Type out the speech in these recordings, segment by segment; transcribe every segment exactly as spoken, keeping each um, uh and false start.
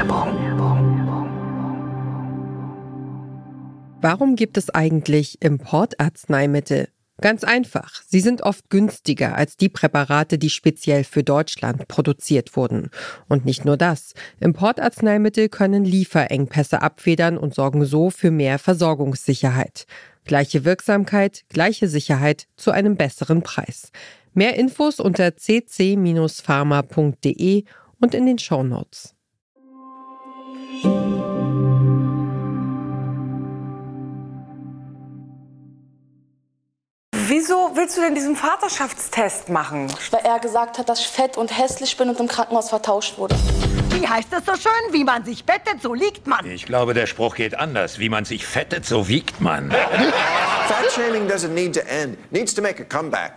Warum gibt es eigentlich Importarzneimittel? Ganz einfach. Sie sind oft günstiger als die Präparate, die speziell für Deutschland produziert wurden. Und nicht nur das. Importarzneimittel können Lieferengpässe abfedern und sorgen so für mehr Versorgungssicherheit. Gleiche Wirksamkeit, gleiche Sicherheit zu einem besseren Preis. Mehr Infos unter c c Bindestrich pharma punkt d e und in den Shownotes. Wieso willst du denn diesen Vaterschaftstest machen? Weil er gesagt hat, dass ich fett und hässlich bin und im Krankenhaus vertauscht wurde. Wie heißt es so schön? Wie man sich fettet, so liegt man. Ich glaube, der Spruch geht anders. Wie man sich fettet, so wiegt man. Fat-shaming doesn't need to end. It needs to make a comeback.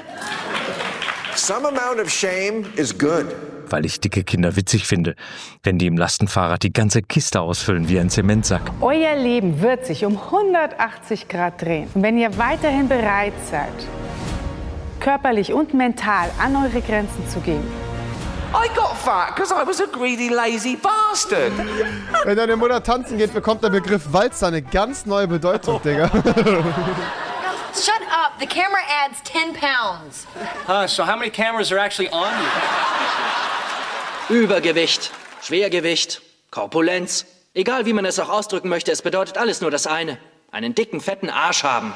Some amount of shame is good. Weil ich dicke Kinder witzig finde, wenn die im Lastenfahrrad die ganze Kiste ausfüllen wie ein Zementsack. Euer Leben wird sich um hundertachtzig Grad drehen. Und wenn ihr weiterhin bereit seid, körperlich und mental an eure Grenzen zu gehen. I got fat because I was a greedy, lazy bastard. Wenn deine Mutter tanzen geht, bekommt der Begriff Walzer eine ganz neue Bedeutung, Digga. Shut up. The camera adds ten pounds. Huh, so how many cameras are actually on you? Übergewicht, Schwergewicht, Korpulenz. Egal wie man es auch ausdrücken möchte, es bedeutet alles nur das eine. Einen dicken, fetten Arsch haben.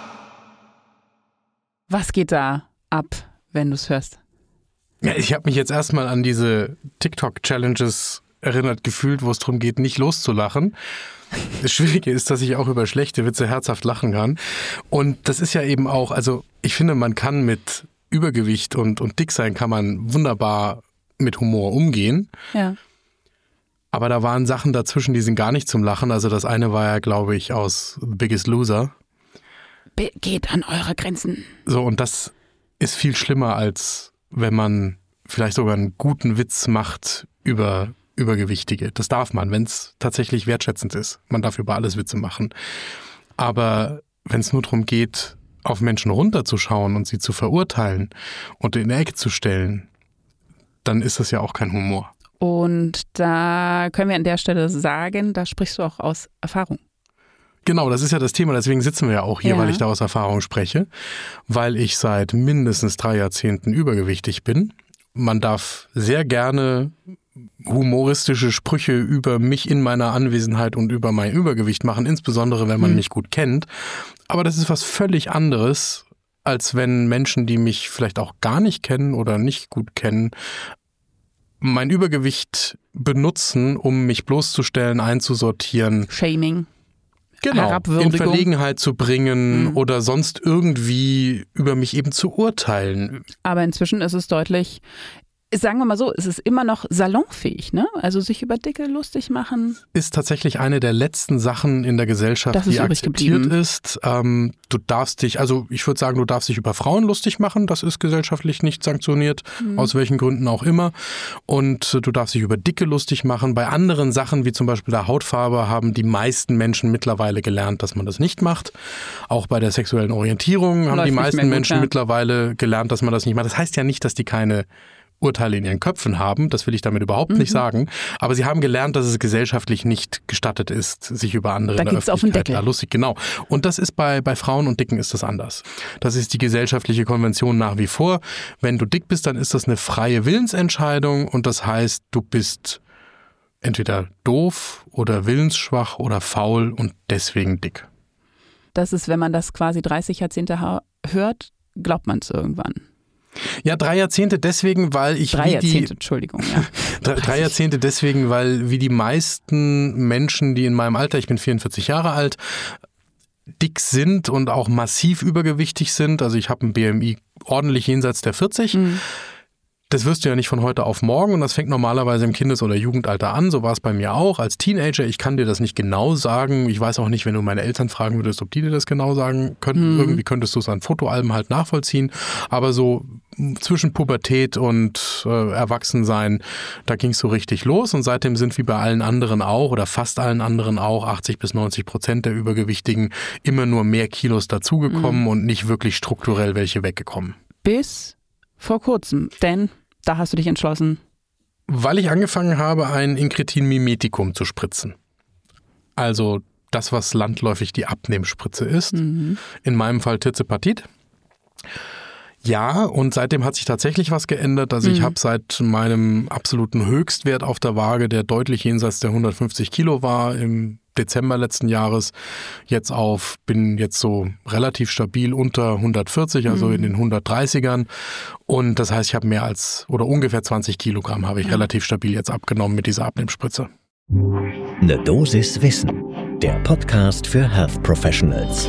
Was geht da ab, wenn du es hörst? Ja, ich habe mich jetzt erstmal an diese TikTok-Challenges erinnert gefühlt, wo es darum geht, nicht loszulachen. Das Schwierige ist, dass ich auch über schlechte Witze herzhaft lachen kann. Und das ist ja eben auch, also ich finde, man kann mit Übergewicht und, und Dicksein kann man wunderbar mit Humor umgehen. Ja. Aber da waren Sachen dazwischen, die sind gar nicht zum Lachen. Also das eine war ja, glaube ich, aus The Biggest Loser. Be- geht an eure Grenzen. So, und das ist viel schlimmer, als wenn man vielleicht sogar einen guten Witz macht über Übergewichtige. Das darf man, wenn es tatsächlich wertschätzend ist. Man darf über alles Witze machen. Aber wenn es nur darum geht, auf Menschen runterzuschauen und sie zu verurteilen und in die Ecke zu stellen, dann ist das ja auch kein Humor. Und da können wir an der Stelle sagen, da sprichst du auch aus Erfahrung. Genau, das ist ja das Thema, deswegen sitzen wir ja auch hier, ja. Weil ich da aus Erfahrung spreche, weil ich seit mindestens drei Jahrzehnten übergewichtig bin. Man darf sehr gerne humoristische Sprüche über mich in meiner Anwesenheit und über mein Übergewicht machen, insbesondere wenn man hm. mich gut kennt. Aber das ist was völlig anderes, als wenn Menschen, die mich vielleicht auch gar nicht kennen oder nicht gut kennen, mein Übergewicht benutzen, um mich bloßzustellen, einzusortieren. Shaming. Genau, in Verlegenheit zu bringen mhm. oder sonst irgendwie über mich eben zu urteilen. Aber inzwischen ist es deutlich, sagen wir mal so, es ist immer noch salonfähig, ne? Also sich über Dicke lustig machen. Ist tatsächlich eine der letzten Sachen in der Gesellschaft, die akzeptiert geblieben. ist. Ähm, du darfst dich, also ich würde sagen, du darfst dich über Frauen lustig machen. Das ist gesellschaftlich nicht sanktioniert, mhm. aus welchen Gründen auch immer. Und du darfst dich über Dicke lustig machen. Bei anderen Sachen, wie zum Beispiel der Hautfarbe, haben die meisten Menschen mittlerweile gelernt, dass man das nicht macht. Auch bei der sexuellen Orientierung haben Läuft die meisten gut, Menschen ja. mittlerweile gelernt, dass man das nicht macht. Das heißt ja nicht, dass die keine Urteile in ihren Köpfen haben, das will ich damit überhaupt mhm. nicht sagen, aber sie haben gelernt, dass es gesellschaftlich nicht gestattet ist, sich über andere da in der Öffentlichkeit auf den Deckel. Da lustig, genau. Und das ist bei, bei Frauen und Dicken ist das anders. Das ist die gesellschaftliche Konvention nach wie vor. Wenn du dick bist, dann ist das eine freie Willensentscheidung und das heißt, du bist entweder doof oder willensschwach oder faul und deswegen dick. Das ist, wenn man das quasi dreißig Jahrzehnte hört, glaubt man es irgendwann. Ja, drei Jahrzehnte deswegen, weil ich drei wie Jahrzehnte, die, Entschuldigung, ja. drei, drei Jahrzehnte deswegen, weil wie die meisten Menschen, die in meinem Alter, ich bin vierundvierzig Jahre alt, dick sind und auch massiv übergewichtig sind. Also ich habe ein B M I ordentlich jenseits der vierzig. Mhm. Das wirst du ja nicht von heute auf morgen und das fängt normalerweise im Kindes- oder Jugendalter an. So war es bei mir auch als Teenager. Ich kann dir das nicht genau sagen. Ich weiß auch nicht, wenn du meine Eltern fragen würdest, ob die dir das genau sagen könnten. Mhm. Irgendwie könntest du es an Fotoalben halt nachvollziehen. Aber so zwischen Pubertät und äh, Erwachsensein, da ging es so richtig los. Und seitdem sind wie bei allen anderen auch oder fast allen anderen auch achtzig bis neunzig Prozent der Übergewichtigen immer nur mehr Kilos dazugekommen mhm. und nicht wirklich strukturell welche weggekommen. Bis vor kurzem, denn da hast du dich entschlossen, Weil ich angefangen habe, ein Incretin-Mimetikum zu spritzen. Also das, was landläufig die Abnehmspritze ist. Mhm. In meinem Fall Tirzepatid. Ja, und seitdem hat sich tatsächlich was geändert. Also mhm. ich habe seit meinem absoluten Höchstwert auf der Waage, der deutlich jenseits der hundertfünfzig Kilo war, im Dezember letzten Jahres, jetzt auf, bin jetzt so relativ stabil unter hundertvierzig, also mhm. in den hundertdreißigern. Und das heißt, ich habe mehr als oder ungefähr zwanzig Kilogramm habe ich ja. relativ stabil jetzt abgenommen mit dieser Abnehmspritze. Eine Dosis Wissen, der Podcast für Health Professionals.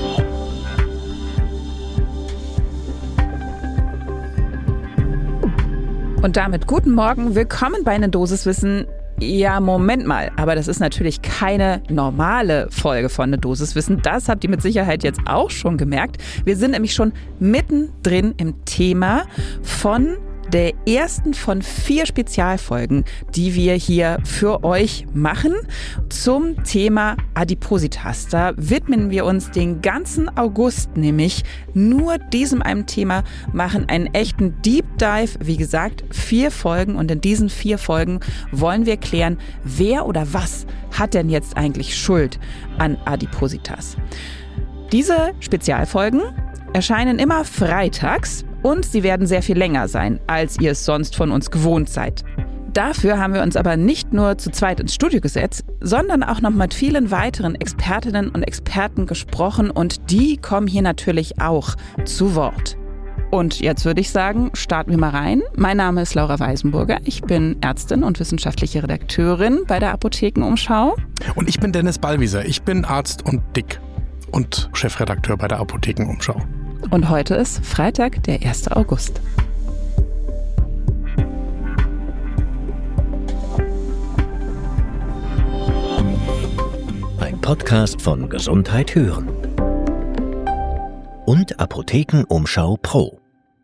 Und damit guten Morgen, willkommen bei einer Dosis Wissen. Ja, Moment mal, aber das ist natürlich keine normale Folge von eine Dosis Wissen. Das habt ihr mit Sicherheit jetzt auch schon gemerkt. Wir sind nämlich schon mittendrin im Thema von der ersten von vier Spezialfolgen, die wir hier für euch machen zum Thema Adipositas. Da widmen wir uns den ganzen August nämlich nur diesem einem Thema, machen einen echten Deep Dive. Wie gesagt, vier Folgen und in diesen vier Folgen wollen wir klären, wer oder was hat denn jetzt eigentlich Schuld an Adipositas. Diese Spezialfolgen erscheinen immer freitags. Und sie werden sehr viel länger sein, als ihr es sonst von uns gewohnt seid. Dafür haben wir uns aber nicht nur zu zweit ins Studio gesetzt, sondern auch noch mit vielen weiteren Expertinnen und Experten gesprochen und die kommen hier natürlich auch zu Wort. Und jetzt würde ich sagen, starten wir mal rein. Mein Name ist Laura Weisenburger, ich bin Ärztin und wissenschaftliche Redakteurin bei der Apothekenumschau. Und ich bin Dennis Ballwieser, ich bin Arzt und Dick und Chefredakteur bei der Apothekenumschau. Und heute ist Freitag, der erster August. Ein Podcast von Gesundheit hören und Apothekenumschau Pro.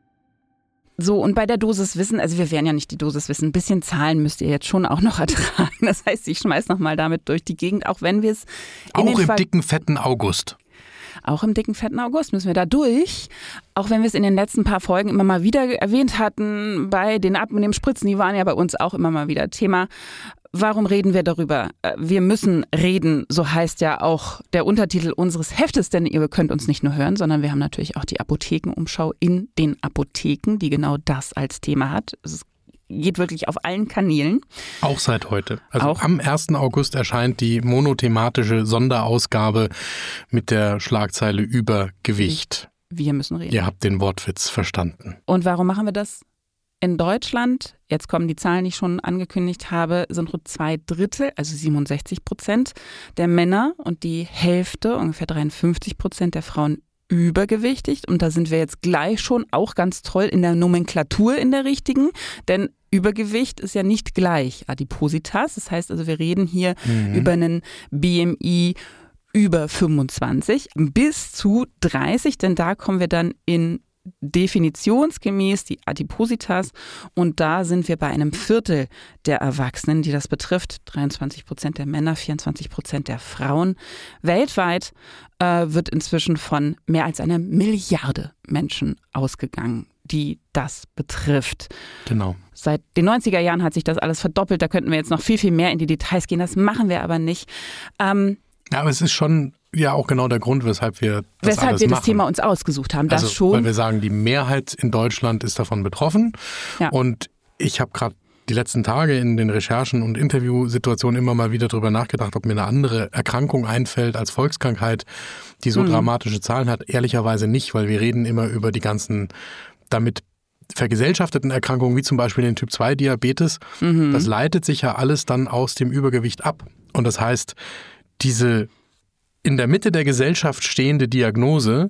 So, und bei der Dosis Wissen, also wir werden ja nicht die Dosis Wissen, ein bisschen Zahlen müsst ihr jetzt schon auch noch ertragen. Das heißt, ich schmeiß noch mal damit durch die Gegend, auch wenn wir es Auch im Fall- dicken, fetten August. Auch im dicken, fetten August müssen wir da durch. Auch wenn wir es in den letzten paar Folgen immer mal wieder erwähnt hatten, bei den Abnehmspritzen, die waren ja bei uns auch immer mal wieder Thema. Warum reden wir darüber? Wir müssen reden, so heißt ja auch der Untertitel unseres Heftes, denn ihr könnt uns nicht nur hören, sondern wir haben natürlich auch die Apothekenumschau in den Apotheken, die genau das als Thema hat. Es ist geht wirklich auf allen Kanälen. Auch seit heute. Also Auch. Am ersten August erscheint die monothematische Sonderausgabe mit der Schlagzeile Übergewicht. Wir müssen reden. Ihr habt den Wortwitz verstanden. Und warum machen wir das? In Deutschland, jetzt kommen die Zahlen, die ich schon angekündigt habe, sind rund zwei Drittel, also siebenundsechzig Prozent der Männer und die Hälfte, ungefähr dreiundfünfzig Prozent der Frauen übergewichtig. Und da sind wir jetzt gleich schon auch ganz toll in der Nomenklatur in der richtigen, denn Übergewicht ist ja nicht gleich Adipositas. Das heißt also, wir reden hier mhm. über einen B M I über fünfundzwanzig bis zu dreißig, denn da kommen wir dann in definitionsgemäß die Adipositas und da sind wir bei einem Viertel der Erwachsenen, die das betrifft. dreiundzwanzig Prozent der Männer, vierundzwanzig Prozent der Frauen. Weltweit äh, wird inzwischen von mehr als einer Milliarde Menschen ausgegangen, die das betrifft. Genau. Seit den neunziger Jahren hat sich das alles verdoppelt. Da könnten wir jetzt noch viel, viel mehr in die Details gehen. Das machen wir aber nicht. Ähm, ja, aber es ist schon ja auch genau der Grund, weshalb wir das weshalb alles wir machen. das Thema uns ausgesucht haben. Das also, schon. Weil wir sagen, die Mehrheit in Deutschland ist davon betroffen. Ja. Und ich habe gerade die letzten Tage in den Recherchen und Interviewsituationen immer mal wieder darüber nachgedacht, ob mir eine andere Erkrankung einfällt als Volkskrankheit, die so mhm. dramatische Zahlen hat. Ehrlicherweise nicht, weil wir reden immer über die ganzen damit vergesellschafteten Erkrankungen, wie zum Beispiel den Typ zwei Diabetes. Mhm. Das leitet sich ja alles dann aus dem Übergewicht ab. Und das heißt, diese in der Mitte der Gesellschaft stehende Diagnose,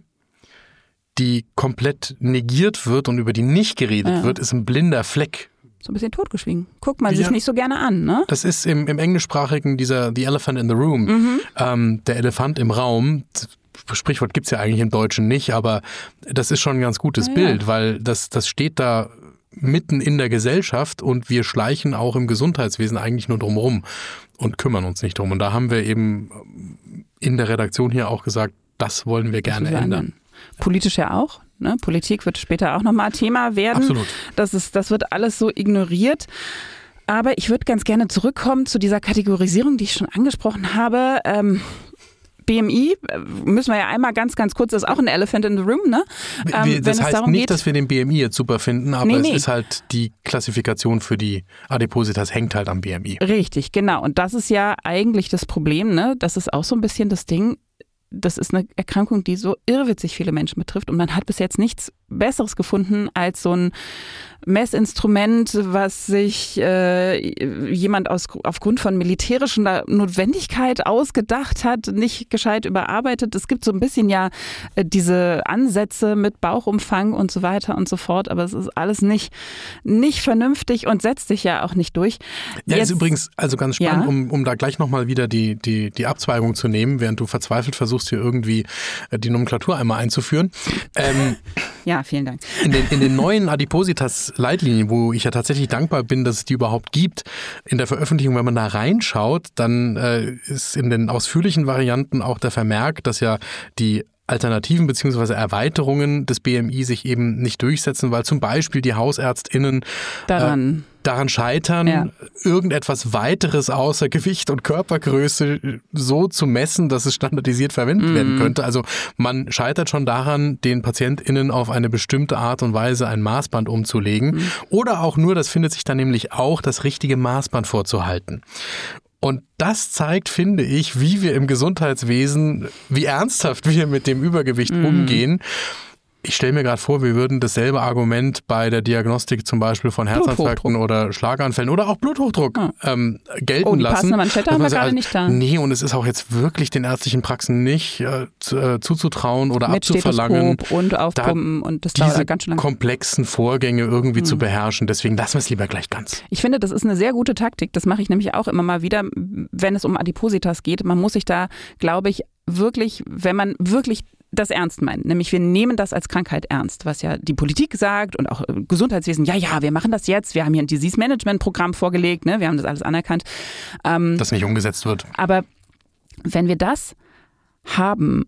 die komplett negiert wird und über die nicht geredet ja. wird, ist ein blinder Fleck. So ein bisschen totgeschwiegen. Guckt man ja. sich nicht so gerne an, ne? Das ist im, im Englischsprachigen dieser The Elephant in the Room, mhm. ähm, der Elefant im Raum. Das Sprichwort gibt es ja eigentlich im Deutschen nicht, aber das ist schon ein ganz gutes ja, Bild, ja. weil das, das steht da mitten in der Gesellschaft und wir schleichen auch im Gesundheitswesen eigentlich nur drum rum und kümmern uns nicht drum. Und da haben wir eben in der Redaktion hier auch gesagt, das wollen wir gerne ändern. ändern. Politisch ja auch. Ne? Politik wird später auch nochmal Thema werden. Absolut. Das ist, das wird alles so ignoriert. Aber ich würde ganz gerne zurückkommen zu dieser Kategorisierung, die ich schon angesprochen habe. Ähm, B M I müssen wir ja einmal ganz, ganz kurz, das ist auch ein Elephant in the Room, ne? Ähm, wir, das wenn heißt es darum nicht, geht, dass wir den B M I jetzt super finden, aber nee, es nee. ist halt die Klassifikation für die Adipositas hängt halt am B M I. Richtig, genau. Und das ist ja eigentlich das Problem, ne? Das ist auch so ein bisschen das Ding. Das ist eine Erkrankung, die so irrwitzig viele Menschen betrifft. Und man hat bis jetzt nichts Besseres gefunden als so ein Messinstrument, was sich äh, jemand aus, aufgrund von militärischer Notwendigkeit ausgedacht hat, nicht gescheit überarbeitet. Es gibt so ein bisschen ja äh, diese Ansätze mit Bauchumfang und so weiter und so fort, aber es ist alles nicht, nicht vernünftig und setzt sich ja auch nicht durch. Ja, Jetzt, ist übrigens also ganz spannend, ja? um, um da gleich nochmal wieder die, die, die Abzweigung zu nehmen, während du verzweifelt versuchst, hier irgendwie die Nomenklatur einmal einzuführen. Ähm, ja, vielen Dank. In den, in den neuen Adipositas-Leitlinien, wo ich ja tatsächlich dankbar bin, dass es die überhaupt gibt, in der Veröffentlichung, wenn man da reinschaut, dann äh, ist in den ausführlichen Varianten auch der Vermerk, dass ja die Alternativen bzw. Erweiterungen des B M I sich eben nicht durchsetzen, weil zum Beispiel die HausärztInnen daran, äh, daran scheitern, ja. irgendetwas weiteres außer Gewicht und Körpergröße so zu messen, dass es standardisiert verwendet mm. werden könnte. Also man scheitert schon daran, den PatientInnen auf eine bestimmte Art und Weise ein Maßband umzulegen mm. oder auch nur, das findet sich dann nämlich auch, das richtige Maßband vorzuhalten. Und das zeigt, finde ich, wie wir im Gesundheitswesen, wie ernsthaft wir mit dem Übergewicht mm. umgehen. Ich stelle mir gerade vor, wir würden dasselbe Argument bei der Diagnostik zum Beispiel von Herzinfarkten oder Schlaganfällen oder auch Bluthochdruck ah. ähm, gelten oh, die lassen. Passende Manschette haben wir gerade nicht da. Nee, und es ist auch jetzt wirklich den ärztlichen Praxen nicht äh, zu, äh, zuzutrauen oder mit abzuverlangen. Stethoskop und Aufpumpen und das dauert ganz schön lange. Diese komplexen Vorgänge irgendwie hm. zu beherrschen. Deswegen lassen wir es lieber gleich ganz. Ich finde, das ist eine sehr gute Taktik. Das mache ich nämlich auch immer mal wieder, wenn es um Adipositas geht. Man muss sich da, glaube ich, wirklich, wenn man wirklich das ernst meinen. Nämlich wir nehmen das als Krankheit ernst, was ja die Politik sagt und auch Gesundheitswesen. Ja, ja, wir machen das jetzt. Wir haben hier ein Disease-Management-Programm vorgelegt. Ne? Wir haben das alles anerkannt. Ähm, das nicht umgesetzt wird. Aber wenn wir das haben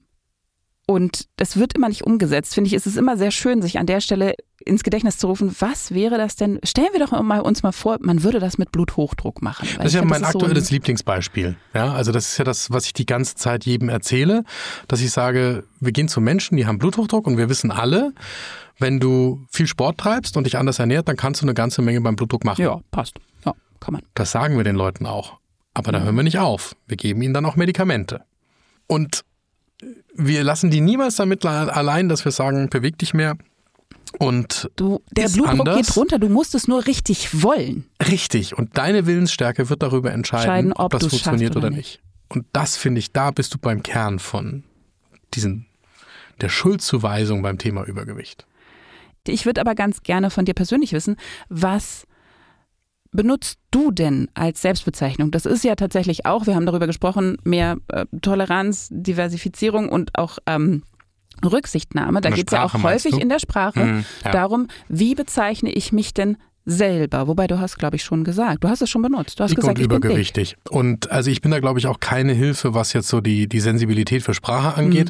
und das wird immer nicht umgesetzt, finde ich, ist es immer sehr schön, sich an der Stelle ins Gedächtnis zu rufen, was wäre das denn? Stellen wir doch mal uns mal vor, man würde das mit Bluthochdruck machen. Das ist ja find, mein das ist aktuelles so Lieblingsbeispiel. Ja, also das ist ja das, was ich die ganze Zeit jedem erzähle, dass ich sage, wir gehen zu Menschen, die haben Bluthochdruck und wir wissen alle, wenn du viel Sport treibst und dich anders ernährt, dann kannst du eine ganze Menge beim Blutdruck machen. Ja, passt. Ja, kann man. Das sagen wir den Leuten auch. Aber da hören wir nicht auf. Wir geben ihnen dann auch Medikamente. Und wir lassen die niemals damit allein, dass wir sagen, beweg dich mehr. Und du, der Blutdruck anders. geht runter, du musst es nur richtig wollen. Richtig. Und deine Willensstärke wird darüber entscheiden, entscheiden ob, ob das funktioniert oder nicht. nicht. Und das finde ich, da bist du beim Kern von diesen, der Schuldzuweisung beim Thema Übergewicht. Ich würde aber ganz gerne von dir persönlich wissen, was benutzt du denn als Selbstbezeichnung? Das ist ja tatsächlich auch, wir haben darüber gesprochen, mehr äh, Toleranz, Diversifizierung und auch ähm, Rücksichtnahme. Da geht es ja auch häufig in der Sprache hm, ja. darum, wie bezeichne ich mich denn selber? Wobei du hast, glaube ich, schon gesagt, du hast es schon benutzt. Du hast dick gesagt, und ich übergewichtig. bin dick. Und also ich bin da, glaube ich, auch keine Hilfe, was jetzt so die, die Sensibilität für Sprache angeht.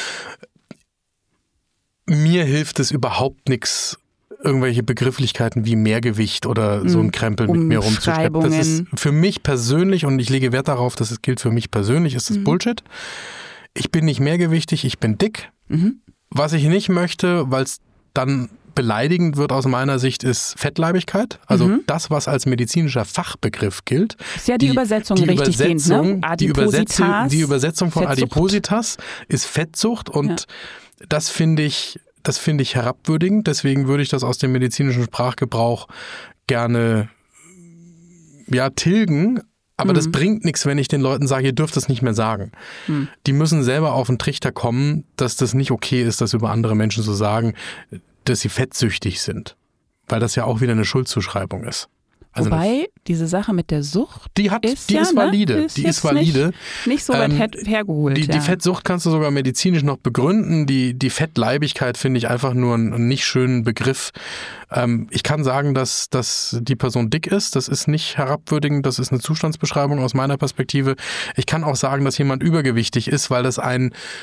Hm. Mir hilft es überhaupt nichts, irgendwelche Begrifflichkeiten wie Mehrgewicht oder so ein Krempel mit mir rumzuschleppen. Das ist für mich persönlich, und ich lege Wert darauf, dass es gilt für mich persönlich, ist das mhm. Bullshit. Ich bin nicht mehrgewichtig, ich bin dick. Mhm. Was ich nicht möchte, weil es dann beleidigend wird aus meiner Sicht, ist Fettleibigkeit. Also mhm. das, was als medizinischer Fachbegriff gilt. Ist ja die, die Übersetzung die richtig Übersetzung, gehend, ne? die, Übersetzung, die Übersetzung von Fettsucht. Adipositas ist Fettsucht und ja. das finde ich Das finde ich herabwürdigend, deswegen würde ich das aus dem medizinischen Sprachgebrauch gerne ja, tilgen. Aber mhm. das bringt nichts, wenn ich den Leuten sage, ihr dürft das nicht mehr sagen. Mhm. Die müssen selber auf den Trichter kommen, dass das nicht okay ist, das über andere Menschen zu sagen, dass sie fettsüchtig sind. Weil das ja auch wieder eine Schuldzuschreibung ist. Also Wobei, diese Sache mit der Sucht, die, hat, ist, die ja, ist valide. Ne? Ist die ist valide. Nicht, nicht so weit ähm, hergeholt. Die, ja. die Fettsucht kannst du sogar medizinisch noch begründen. Die, die Fettleibigkeit finde ich einfach nur einen, einen nicht schönen Begriff. Ähm, ich kann sagen, dass, dass die Person dick ist. Das ist nicht herabwürdigend. Das ist eine Zustandsbeschreibung aus meiner Perspektive. Ich kann auch sagen, dass jemand übergewichtig ist, weil das ein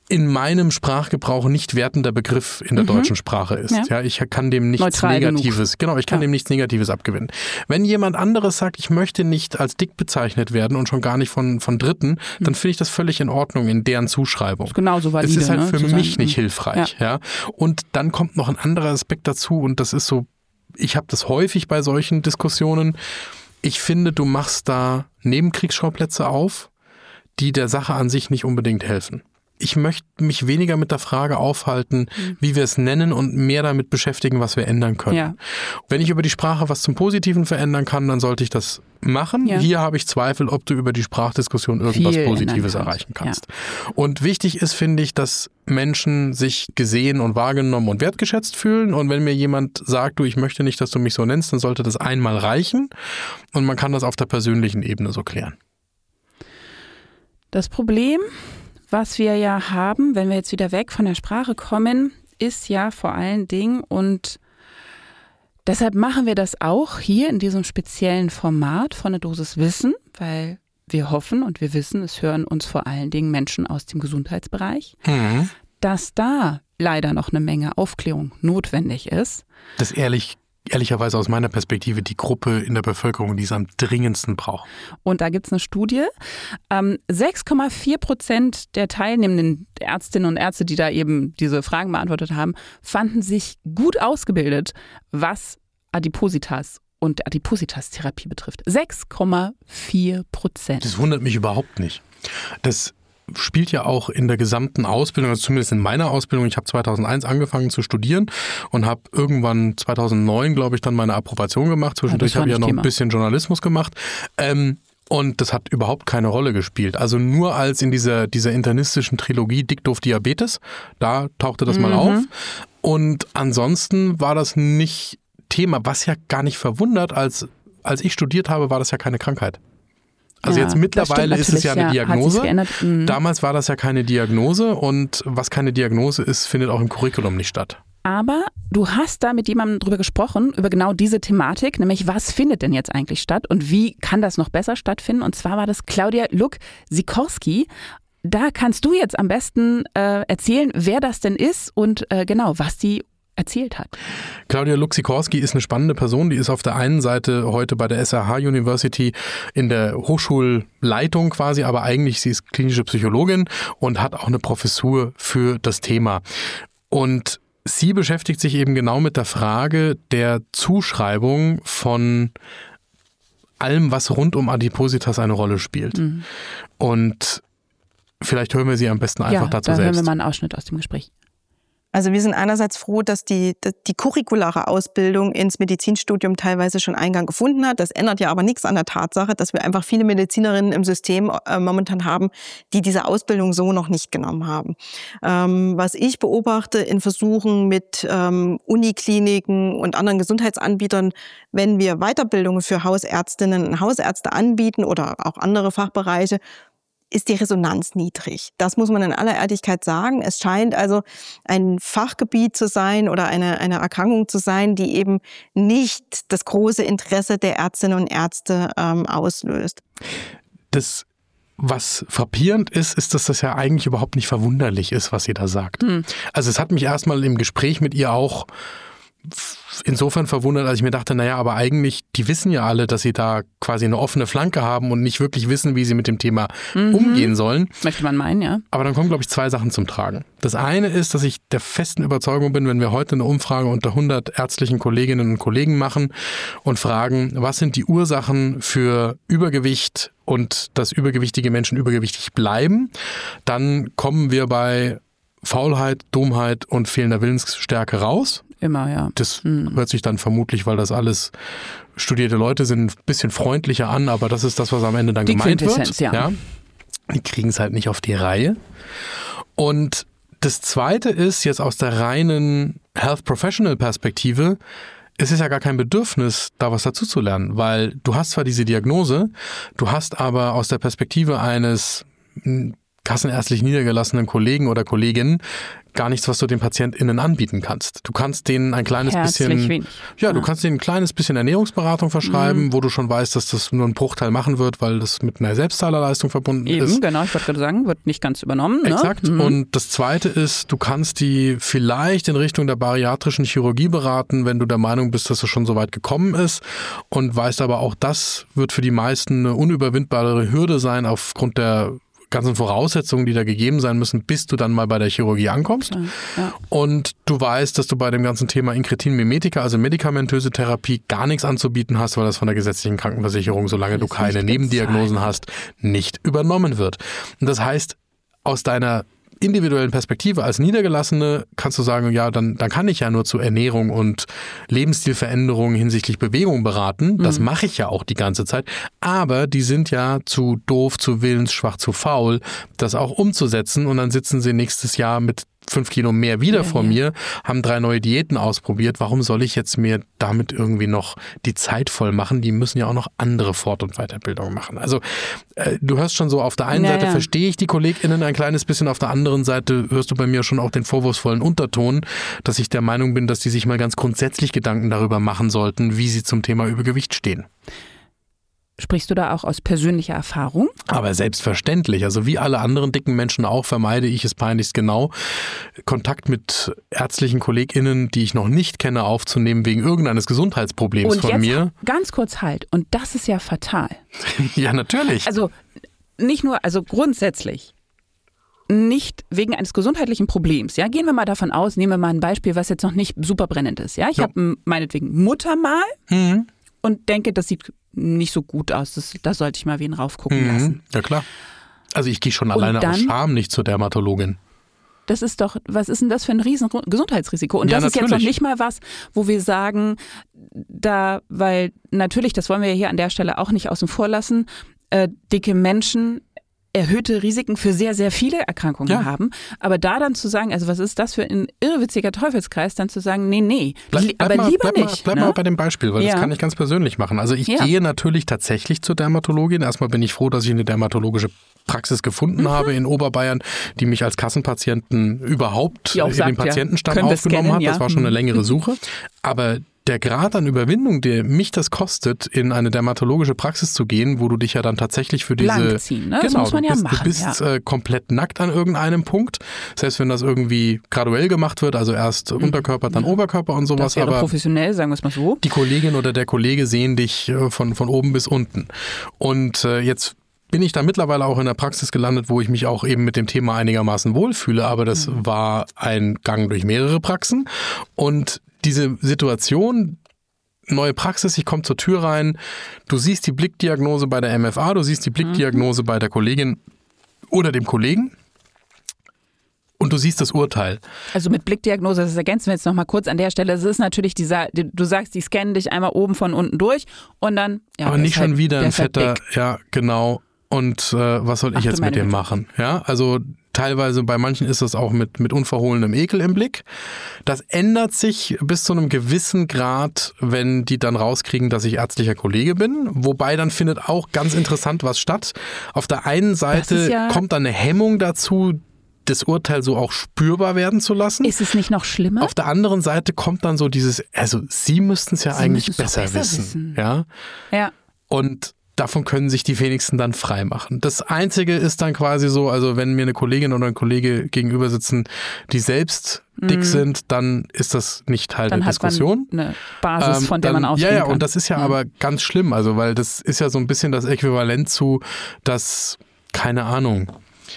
in meinem Sprachgebrauch nicht wertender Begriff in der mhm. deutschen Sprache ist. Ja. ja, ich kann dem nichts Neutral Negatives, genug. genau, ich kann ja. dem nichts Negatives abgewinnen. Wenn jemand anderes sagt, ich möchte nicht als dick bezeichnet werden und schon gar nicht von, von Dritten, mhm. dann finde ich das völlig in Ordnung in deren Zuschreibung. Genauso valide, es ist halt ne, für zusammen. mich nicht hilfreich. Ja. ja. Und dann kommt noch ein anderer Aspekt dazu und das ist so, ich habe das häufig bei solchen Diskussionen. Ich finde, du machst da Nebenkriegsschauplätze auf, die der Sache an sich nicht unbedingt helfen. Ich möchte mich weniger mit der Frage aufhalten, mhm. wie wir es nennen und mehr damit beschäftigen, was wir ändern können. Ja. Wenn ich über die Sprache was zum Positiven verändern kann, dann sollte ich das machen. Ja. Hier habe ich Zweifel, ob du über die Sprachdiskussion irgendwas Viel Positives erreichen kannst. Ja. Und wichtig ist, finde ich, dass Menschen sich gesehen und wahrgenommen und wertgeschätzt fühlen. Und wenn mir jemand sagt, du, ich möchte nicht, dass du mich so nennst, dann sollte das einmal reichen. Und man kann das auf der persönlichen Ebene so klären. Das Problem, was wir ja haben, wenn wir jetzt wieder weg von der Sprache kommen, ist ja vor allen Dingen, und deshalb machen wir das auch hier in diesem speziellen Format von der Dosis Wissen, weil wir hoffen und wir wissen, es hören uns vor allen Dingen Menschen aus dem Gesundheitsbereich, mhm. dass da leider noch eine Menge Aufklärung notwendig ist. Das ehrlich Ehrlicherweise aus meiner Perspektive die Gruppe in der Bevölkerung, die es am dringendsten braucht. Und da gibt es eine Studie. Ähm, sechs Komma vier Prozent der teilnehmenden Ärztinnen und Ärzte, die da eben diese Fragen beantwortet haben, fanden sich gut ausgebildet, was Adipositas und Adipositas-Therapie betrifft. sechs Komma vier Prozent. Das wundert mich überhaupt nicht. Das spielt ja auch in der gesamten Ausbildung, also zumindest in meiner Ausbildung. Ich habe zweitausendeins angefangen zu studieren und habe irgendwann zweitausendneun, glaube ich, dann meine Approbation gemacht. Zwischendurch habe ich ja noch Thema. ein bisschen Journalismus gemacht. Ähm, und das hat überhaupt keine Rolle gespielt. Also nur als in dieser, dieser internistischen Trilogie Dick, Doof, Diabetes, da tauchte das mhm. mal auf. Und ansonsten war das nicht Thema, was ja gar nicht verwundert. Als, als ich studiert habe, war das ja keine Krankheit. Also ja, jetzt mittlerweile ist es ja eine ja, Diagnose. Mhm. Damals war das ja keine Diagnose und was keine Diagnose ist, findet auch im Curriculum nicht statt. Aber du hast da mit jemandem drüber gesprochen, über genau diese Thematik, nämlich was findet denn jetzt eigentlich statt und wie kann das noch besser stattfinden? Und zwar war das Claudia Luck-Sikorski. Da kannst du jetzt am besten äh, erzählen, wer das denn ist und äh, genau, was die erzählt hat. Claudia Luck-Sikorski ist eine spannende Person, die ist auf der einen Seite heute bei der S R H University in der Hochschulleitung quasi, aber eigentlich sie ist klinische Psychologin und hat auch eine Professur für das Thema. Und sie beschäftigt sich eben genau mit der Frage der Zuschreibung von allem, was rund um Adipositas eine Rolle spielt. Mhm. Und vielleicht hören wir sie am besten einfach ja, dazu da selbst. Ja, hören wir mal einen Ausschnitt aus dem Gespräch. Also wir sind einerseits froh, dass die, die curriculare Ausbildung ins Medizinstudium teilweise schon Eingang gefunden hat. Das ändert ja aber nichts an der Tatsache, dass wir einfach viele Medizinerinnen im System äh, momentan haben, die diese Ausbildung so noch nicht genommen haben. Ähm, was ich beobachte in Versuchen mit ähm, Unikliniken und anderen Gesundheitsanbietern, wenn wir Weiterbildungen für Hausärztinnen und Hausärzte anbieten oder auch andere Fachbereiche, ist die Resonanz niedrig. Das muss man in aller Ehrlichkeit sagen. Es scheint also ein Fachgebiet zu sein oder eine, eine Erkrankung zu sein, die eben nicht das große Interesse der Ärztinnen und Ärzte ähm, auslöst. Das, was frappierend ist, ist, dass das ja eigentlich überhaupt nicht verwunderlich ist, was sie da sagt. Hm. Also es hat mich erstmal im Gespräch mit ihr auch insofern verwundert, als ich mir dachte, naja, aber eigentlich, die wissen ja alle, dass sie da quasi eine offene Flanke haben und nicht wirklich wissen, wie sie mit dem Thema mhm. umgehen sollen. Möchte man meinen, ja. Aber dann kommen, glaube ich, zwei Sachen zum Tragen. Das eine ist, dass ich der festen Überzeugung bin, wenn wir heute eine Umfrage unter hundert ärztlichen Kolleginnen und Kollegen machen und fragen, was sind die Ursachen für Übergewicht und dass übergewichtige Menschen übergewichtig bleiben, dann kommen wir bei Faulheit, Dummheit und fehlender Willensstärke raus. Immer, ja. Das hm. hört sich dann vermutlich, weil das alles studierte Leute sind, ein bisschen freundlicher an, aber das ist das, was am Ende dann die gemeint wird. Ja. Ja. Die kriegen es halt nicht auf die Reihe. Und das Zweite ist jetzt aus der reinen Health Professional Perspektive, es ist ja gar kein Bedürfnis, da was dazu zu lernen, weil du hast zwar diese Diagnose, du hast aber aus der Perspektive eines kassenärztlich niedergelassenen Kollegen oder Kollegin gar nichts, was du den PatientInnen anbieten kannst. Du kannst denen ein kleines Herzlich bisschen, wenig. ja, du Ja. kannst denen ein kleines bisschen Ernährungsberatung verschreiben, Mhm. wo du schon weißt, dass das nur einen Bruchteil machen wird, weil das mit einer Selbstzahlerleistung verbunden Eben, ist. genau, ich wollte gerade sagen, wird nicht ganz übernommen. Ne? Exakt. Mhm. Und das Zweite ist, du kannst die vielleicht in Richtung der bariatrischen Chirurgie beraten, wenn du der Meinung bist, dass es schon so weit gekommen ist und weißt aber auch, das wird für die meisten eine unüberwindbare Hürde sein aufgrund der ganzen Voraussetzungen, die da gegeben sein müssen, bis du dann mal bei der Chirurgie ankommst. Ja, ja. Und du weißt, dass du bei dem ganzen Thema Inkretin-Mimetika, also medikamentöse Therapie, gar nichts anzubieten hast, weil das von der gesetzlichen Krankenversicherung, solange du keine Nebendiagnosen hast, nicht übernommen wird. Und das heißt, aus deiner individuellen Perspektive als Niedergelassene kannst du sagen, ja, dann, dann kann ich ja nur zu Ernährung und Lebensstilveränderungen hinsichtlich Bewegung beraten. Das Mhm. mache ich ja auch die ganze Zeit. Aber die sind ja zu doof, zu willensschwach, zu faul, das auch umzusetzen. Und dann sitzen sie nächstes Jahr mit fünf Kilo mehr wieder Ja, vor ja. mir, haben drei neue Diäten ausprobiert. Warum soll ich jetzt mir damit irgendwie noch die Zeit voll machen? Die müssen ja auch noch andere Fort- und Weiterbildung machen. Also äh, du hörst schon so, auf der einen Ja, Seite ja. verstehe ich die KollegInnen ein kleines bisschen, auf der anderen Seite hörst du bei mir schon auch den vorwurfsvollen Unterton, dass ich der Meinung bin, dass die sich mal ganz grundsätzlich Gedanken darüber machen sollten, wie sie zum Thema Übergewicht stehen. Sprichst du da auch aus persönlicher Erfahrung? Aber selbstverständlich, also wie alle anderen dicken Menschen auch, vermeide ich es peinlichst genau, Kontakt mit ärztlichen KollegInnen, die ich noch nicht kenne, aufzunehmen wegen irgendeines Gesundheitsproblems Und von jetzt mir. ganz kurz halt. Und das ist ja fatal. Ja, natürlich. Also nicht nur, also grundsätzlich. Nicht wegen eines gesundheitlichen Problems. Ja, gehen wir mal davon aus, nehmen wir mal ein Beispiel, was jetzt noch nicht super brennend ist. Ja, ich Ja. habe meinetwegen Muttermal Mhm. und denke, das sieht nicht so gut aus. Das, da sollte ich mal wen raufgucken lassen. Mhm. Ja, klar. Also ich gehe schon Und alleine aus dann- Scham nicht zur Dermatologin. Das ist doch, was ist denn das für ein riesen Gesundheitsrisiko? Und Ja, das ist jetzt noch natürlich. nicht mal was, wo wir sagen, da, weil natürlich, das wollen wir ja hier an der Stelle auch nicht außen vor lassen, äh, dicke Menschen erhöhte Risiken für sehr, sehr viele Erkrankungen Ja. haben. Aber da dann zu sagen, also was ist das für ein irrwitziger Teufelskreis, dann zu sagen, nee, nee, Bleib, li- bleib aber mal, lieber bleib nicht. Mal, bleib ne? mal bei dem Beispiel, weil Ja. das kann ich ganz persönlich machen. Also ich Ja. gehe natürlich tatsächlich zur Dermatologin. Erstmal bin ich froh, dass ich eine dermatologische Praxis gefunden Mhm. habe in Oberbayern, die mich als Kassenpatienten überhaupt Die auch in sagt, den ja, Patientenstamm können wir aufgenommen scannen, hat. Das ja. war schon eine Mhm. längere Suche. Aber der Grad an Überwindung, der mich das kostet, in eine dermatologische Praxis zu gehen, wo du dich ja dann tatsächlich für diese... Blank ziehen, ne? Das Genau, muss man du ja bist, machen, du bist ja. äh, komplett nackt an irgendeinem Punkt. Selbst wenn das irgendwie graduell gemacht wird, also erst Unterkörper, dann Oberkörper und sowas. Das wäre aber professionell, sagen wir es mal so. die Kollegin oder der Kollege sehen dich äh, von, von oben bis unten. Und äh, jetzt bin ich da mittlerweile auch in der Praxis gelandet, wo ich mich auch eben mit dem Thema einigermaßen wohlfühle, aber das Mhm. war ein Gang durch mehrere Praxen. Und diese Situation, neue Praxis, ich komme zur Tür rein, du siehst die Blickdiagnose bei der M F A, du siehst die Blickdiagnose Mhm. bei der Kollegin oder dem Kollegen und du siehst das Urteil. Also mit Blickdiagnose, das ergänzen wir jetzt nochmal kurz an der Stelle. Es ist natürlich dieser, du sagst, die scannen dich einmal oben von unten durch und dann. Ja, Aber der nicht ist halt, schon wieder der ein ist halt fetter, dick. ja, genau. Und äh, was soll ich Ach du jetzt mit meine dem Güte. machen? Ja, also teilweise bei manchen ist das auch mit, mit unverhohlenem Ekel im Blick. Das ändert sich bis zu einem gewissen Grad, wenn die dann rauskriegen, dass ich ärztlicher Kollege bin. Wobei dann findet auch ganz interessant was statt. Auf der einen Seite ja- kommt dann eine Hemmung dazu, das Urteil so auch spürbar werden zu lassen. Ist es nicht noch schlimmer? Auf der anderen Seite kommt dann so dieses, also Sie müssten es ja Sie eigentlich müssen's doch besser, besser wissen. wissen. Ja. Ja. Und davon können sich die wenigsten dann frei machen. Das Einzige ist dann quasi so, also wenn mir eine Kollegin oder ein Kollege gegenüber sitzen, die selbst dick Mhm. sind, dann ist das nicht Teil Dann der hat man Diskussion. eine Basis, Ähm, von der dann, man ausgehen Ja, ja, kann. und das ist ja Mhm. aber ganz schlimm, also weil das ist ja so ein bisschen das Äquivalent zu, dass, keine Ahnung,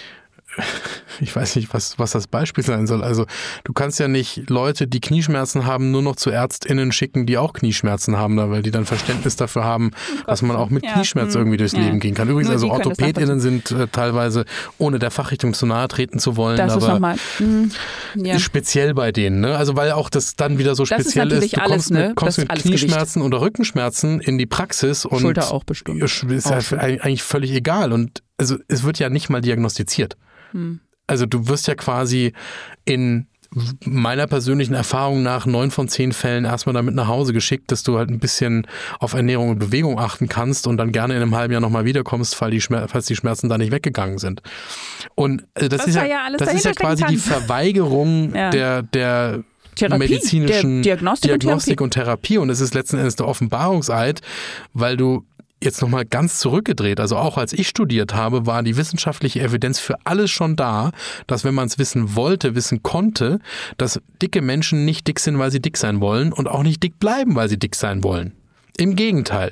ich weiß nicht, was, was das Beispiel sein soll. Also du kannst ja nicht Leute, die Knieschmerzen haben, nur noch zu ÄrztInnen schicken, die auch Knieschmerzen haben, weil die dann Verständnis dafür haben, dass man auch mit Ja, Knieschmerz hm, irgendwie durchs ja. Leben gehen kann. Übrigens, Nur also die können das OrthopädInnen sind äh, teilweise, ohne der Fachrichtung zu nahe treten zu wollen, Das ist aber nochmal. Mm, ja. speziell bei denen, ne? Also weil auch das dann wieder so Das ist speziell ist. natürlich Du alles, kommst ne? mit, kommst Das mit ist alles Knieschmerzen oder Rückenschmerzen in die Praxis und Schulter auch bestimmt. Ist Auch ja schon. eigentlich völlig egal. Und also es wird ja nicht mal diagnostiziert. Hm. Also du wirst ja quasi in meiner persönlichen Erfahrung nach neun von zehn Fällen erstmal damit nach Hause geschickt, dass du halt ein bisschen auf Ernährung und Bewegung achten kannst und dann gerne in einem halben Jahr nochmal wiederkommst, falls die, Schmer- falls die Schmerzen da nicht weggegangen sind. Und also das, Was ist da ja, ja alles das ist ja quasi dahinter die stecken kann. Verweigerung Ja. der, der Therapie, medizinischen der Diagnostik und Diagnostik und Therapie. Und es ist letzten Endes der Offenbarungseid, weil du jetzt nochmal ganz zurückgedreht, also auch als ich studiert habe, war die wissenschaftliche Evidenz für alles schon da, dass wenn man es wissen wollte, wissen konnte, dass dicke Menschen nicht dick sind, weil sie dick sein wollen und auch nicht dick bleiben, weil sie dick sein wollen. Im Gegenteil.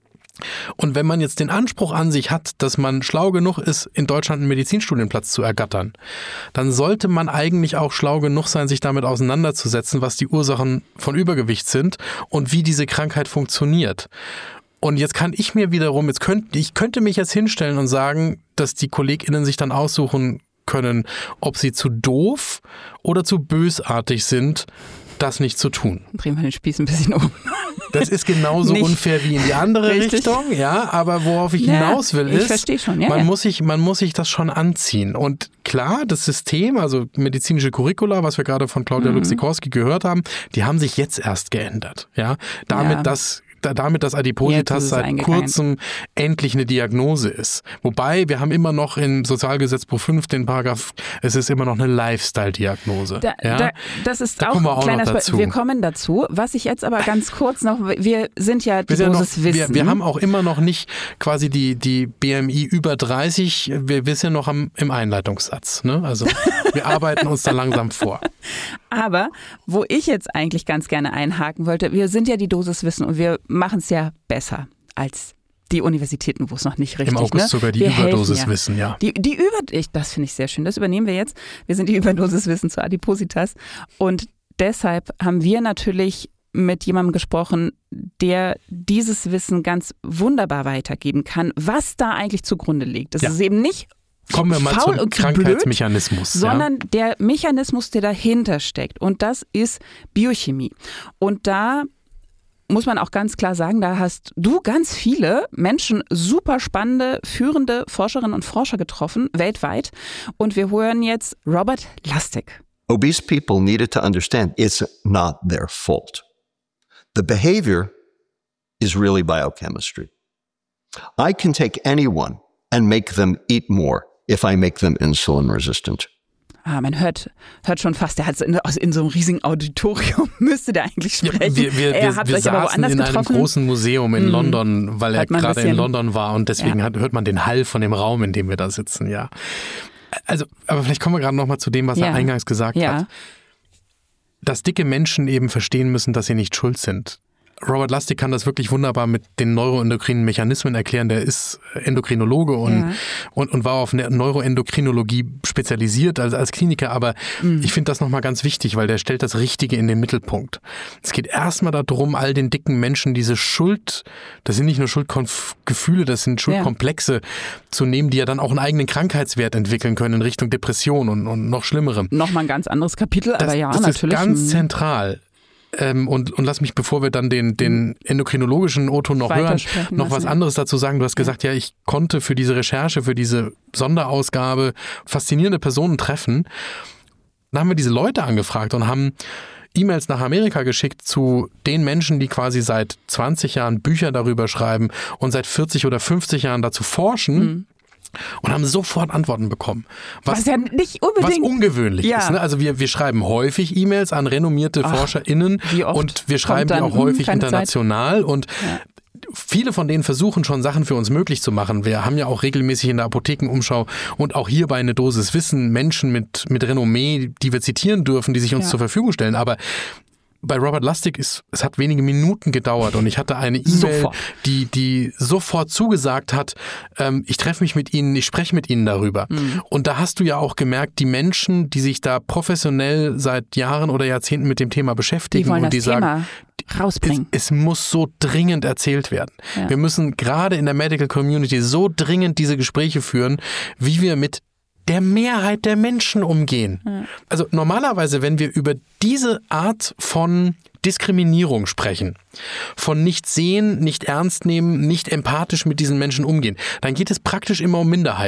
Und wenn man jetzt den Anspruch an sich hat, dass man schlau genug ist, in Deutschland einen Medizinstudienplatz zu ergattern, dann sollte man eigentlich auch schlau genug sein, sich damit auseinanderzusetzen, was die Ursachen von Übergewicht sind und wie diese Krankheit funktioniert. Und jetzt kann ich mir wiederum, jetzt könnte, ich könnte mich jetzt hinstellen und sagen, dass die KollegInnen sich dann aussuchen können, ob sie zu doof oder zu bösartig sind, das nicht zu tun. Drehen wir den Spieß ein bisschen um. Das ist genauso Nicht unfair wie in die andere richtig. Richtung, ja, aber worauf ich Ja, hinaus will, ich ist, verstehe schon, ja, man, ja. Muss sich, man muss sich das schon anziehen. Und klar, das System, also medizinische Curricula, was wir gerade von Claudia Mhm. Luxikorski gehört haben, die haben sich jetzt erst geändert. Ja, damit, Ja. dass damit das Jetzt Adipositas ist es seit eingegangen. kurzem endlich eine Diagnose ist. Wobei, wir haben immer noch in Sozialgesetzbuch fünf den Paragraph, es ist immer noch eine Lifestyle-Diagnose. Da, ja? da, das ist Da auch kommen wir ein auch kleiner noch Spo- dazu. Wir kommen dazu. Was ich jetzt aber ganz kurz noch, wir sind ja die Wir, sind ja noch, Dosis Wissen. wir, wir haben auch immer noch nicht quasi die, die B M I über dreißig, wir, wir sind noch am, im Einleitungssatz. Ne? Also wir arbeiten uns da langsam vor. Aber wo ich jetzt eigentlich ganz gerne einhaken wollte, wir sind ja die Dosis Wissen und wir machen es ja besser als die Universitäten, wo es noch nicht richtig ist. Im August ne? sogar die wir Überdosis helfen, ja. Wissen, ja. Die, die Über, ich, das finde ich sehr schön, das übernehmen wir jetzt. Wir sind die Überdosis Wissen zu Adipositas und deshalb haben wir natürlich mit jemandem gesprochen, der dieses Wissen ganz wunderbar weitergeben kann, was da eigentlich zugrunde liegt. Das Ja. ist eben nicht Kommen wir mal faul zum und zu blöd, Krankheitsmechanismus. sondern der Mechanismus, der dahinter steckt. Und das ist Biochemie. Und da muss man auch ganz klar sagen, da hast du ganz viele Menschen, super spannende, führende Forscherinnen und Forscher getroffen, weltweit. Und wir hören jetzt Robert Lustig. Obese people needed to understand it's not their fault. The behavior is really biochemistry. I can take anyone and make them eat more if I make them insulin resistant. Ah, man hört, hört schon fast, der hat in, in so einem riesigen Auditorium, müsste der eigentlich sprechen. Wir, wir, er wir, hat wir euch aber saßen woanders in einem getroffen. großen Museum in Mhm. London, weil er Hört man ein gerade in bisschen- London war und deswegen Ja. hat, hört man den Hall von dem Raum, in dem wir da sitzen, ja. Also, aber vielleicht kommen wir gerade nochmal zu dem, was Ja. er eingangs gesagt Ja. hat. Dass dicke Menschen eben verstehen müssen, dass sie nicht schuld sind. Robert Lustig kann das wirklich wunderbar mit den neuroendokrinen Mechanismen erklären. Der ist Endokrinologe und, Ja. und, und war auf eine Neuroendokrinologie spezialisiert als, als Kliniker. Aber Mhm. ich finde das nochmal ganz wichtig, weil der stellt das Richtige in den Mittelpunkt. Es geht erstmal darum, all den dicken Menschen diese Schuld, das sind nicht nur Schuldgefühle, das sind Schuldkomplexe zu nehmen, die ja dann auch einen eigenen Krankheitswert entwickeln können in Richtung Depression und, und noch Schlimmerem. Nochmal ein ganz anderes Kapitel, Das, aber ja, das natürlich. ist ganz Mhm. zentral. Ähm, und, und lass mich, bevor wir dann den, den endokrinologischen O-Ton noch hören, Weitersprechen noch lassen, was ja. anderes dazu sagen. Du hast gesagt, ja, ich konnte für diese Recherche, für diese Sonderausgabe faszinierende Personen treffen. Dann haben wir diese Leute angefragt und haben E-Mails nach Amerika geschickt zu den Menschen, die quasi seit zwanzig Jahren Bücher darüber schreiben und seit vierzig oder fünfzig Jahren dazu forschen. Mhm. Und haben sofort Antworten bekommen. Was, Was ja nicht unbedingt was ungewöhnlich Ja. ist. Ne? Also wir, wir schreiben häufig E-Mails an renommierte Ach, ForscherInnen wie oft und wir kommt schreiben die dann, auch hm, häufig keine international und viele von denen versuchen schon Sachen für uns möglich zu machen. Wir haben ja auch regelmäßig in der Apothekenumschau und auch hier bei Eine Dosis Wissen Menschen mit, mit Renommee, die wir zitieren dürfen, die sich uns Ja. zur Verfügung stellen. Aber bei Robert Lustig ist, es hat wenige Minuten gedauert und ich hatte eine E-Mail, Sofort. die, die sofort zugesagt hat, ähm, ich treffe mich mit Ihnen, ich spreche mit Ihnen darüber. Mhm. Und da hast du ja auch gemerkt, die Menschen, die sich da professionell seit Jahren oder Jahrzehnten mit dem Thema beschäftigen Die wollen und die das Thema sagen, rausbringen. es, es muss so dringend erzählt werden. Ja. Wir müssen gerade in der Medical Community so dringend diese Gespräche führen, wie wir mit der Mehrheit der Menschen umgehen. Ja. Also normalerweise, wenn wir über diese Art von Diskriminierung sprechen, von nicht sehen, nicht ernst nehmen, nicht empathisch mit diesen Menschen umgehen, dann geht es praktisch immer um Minderheiten.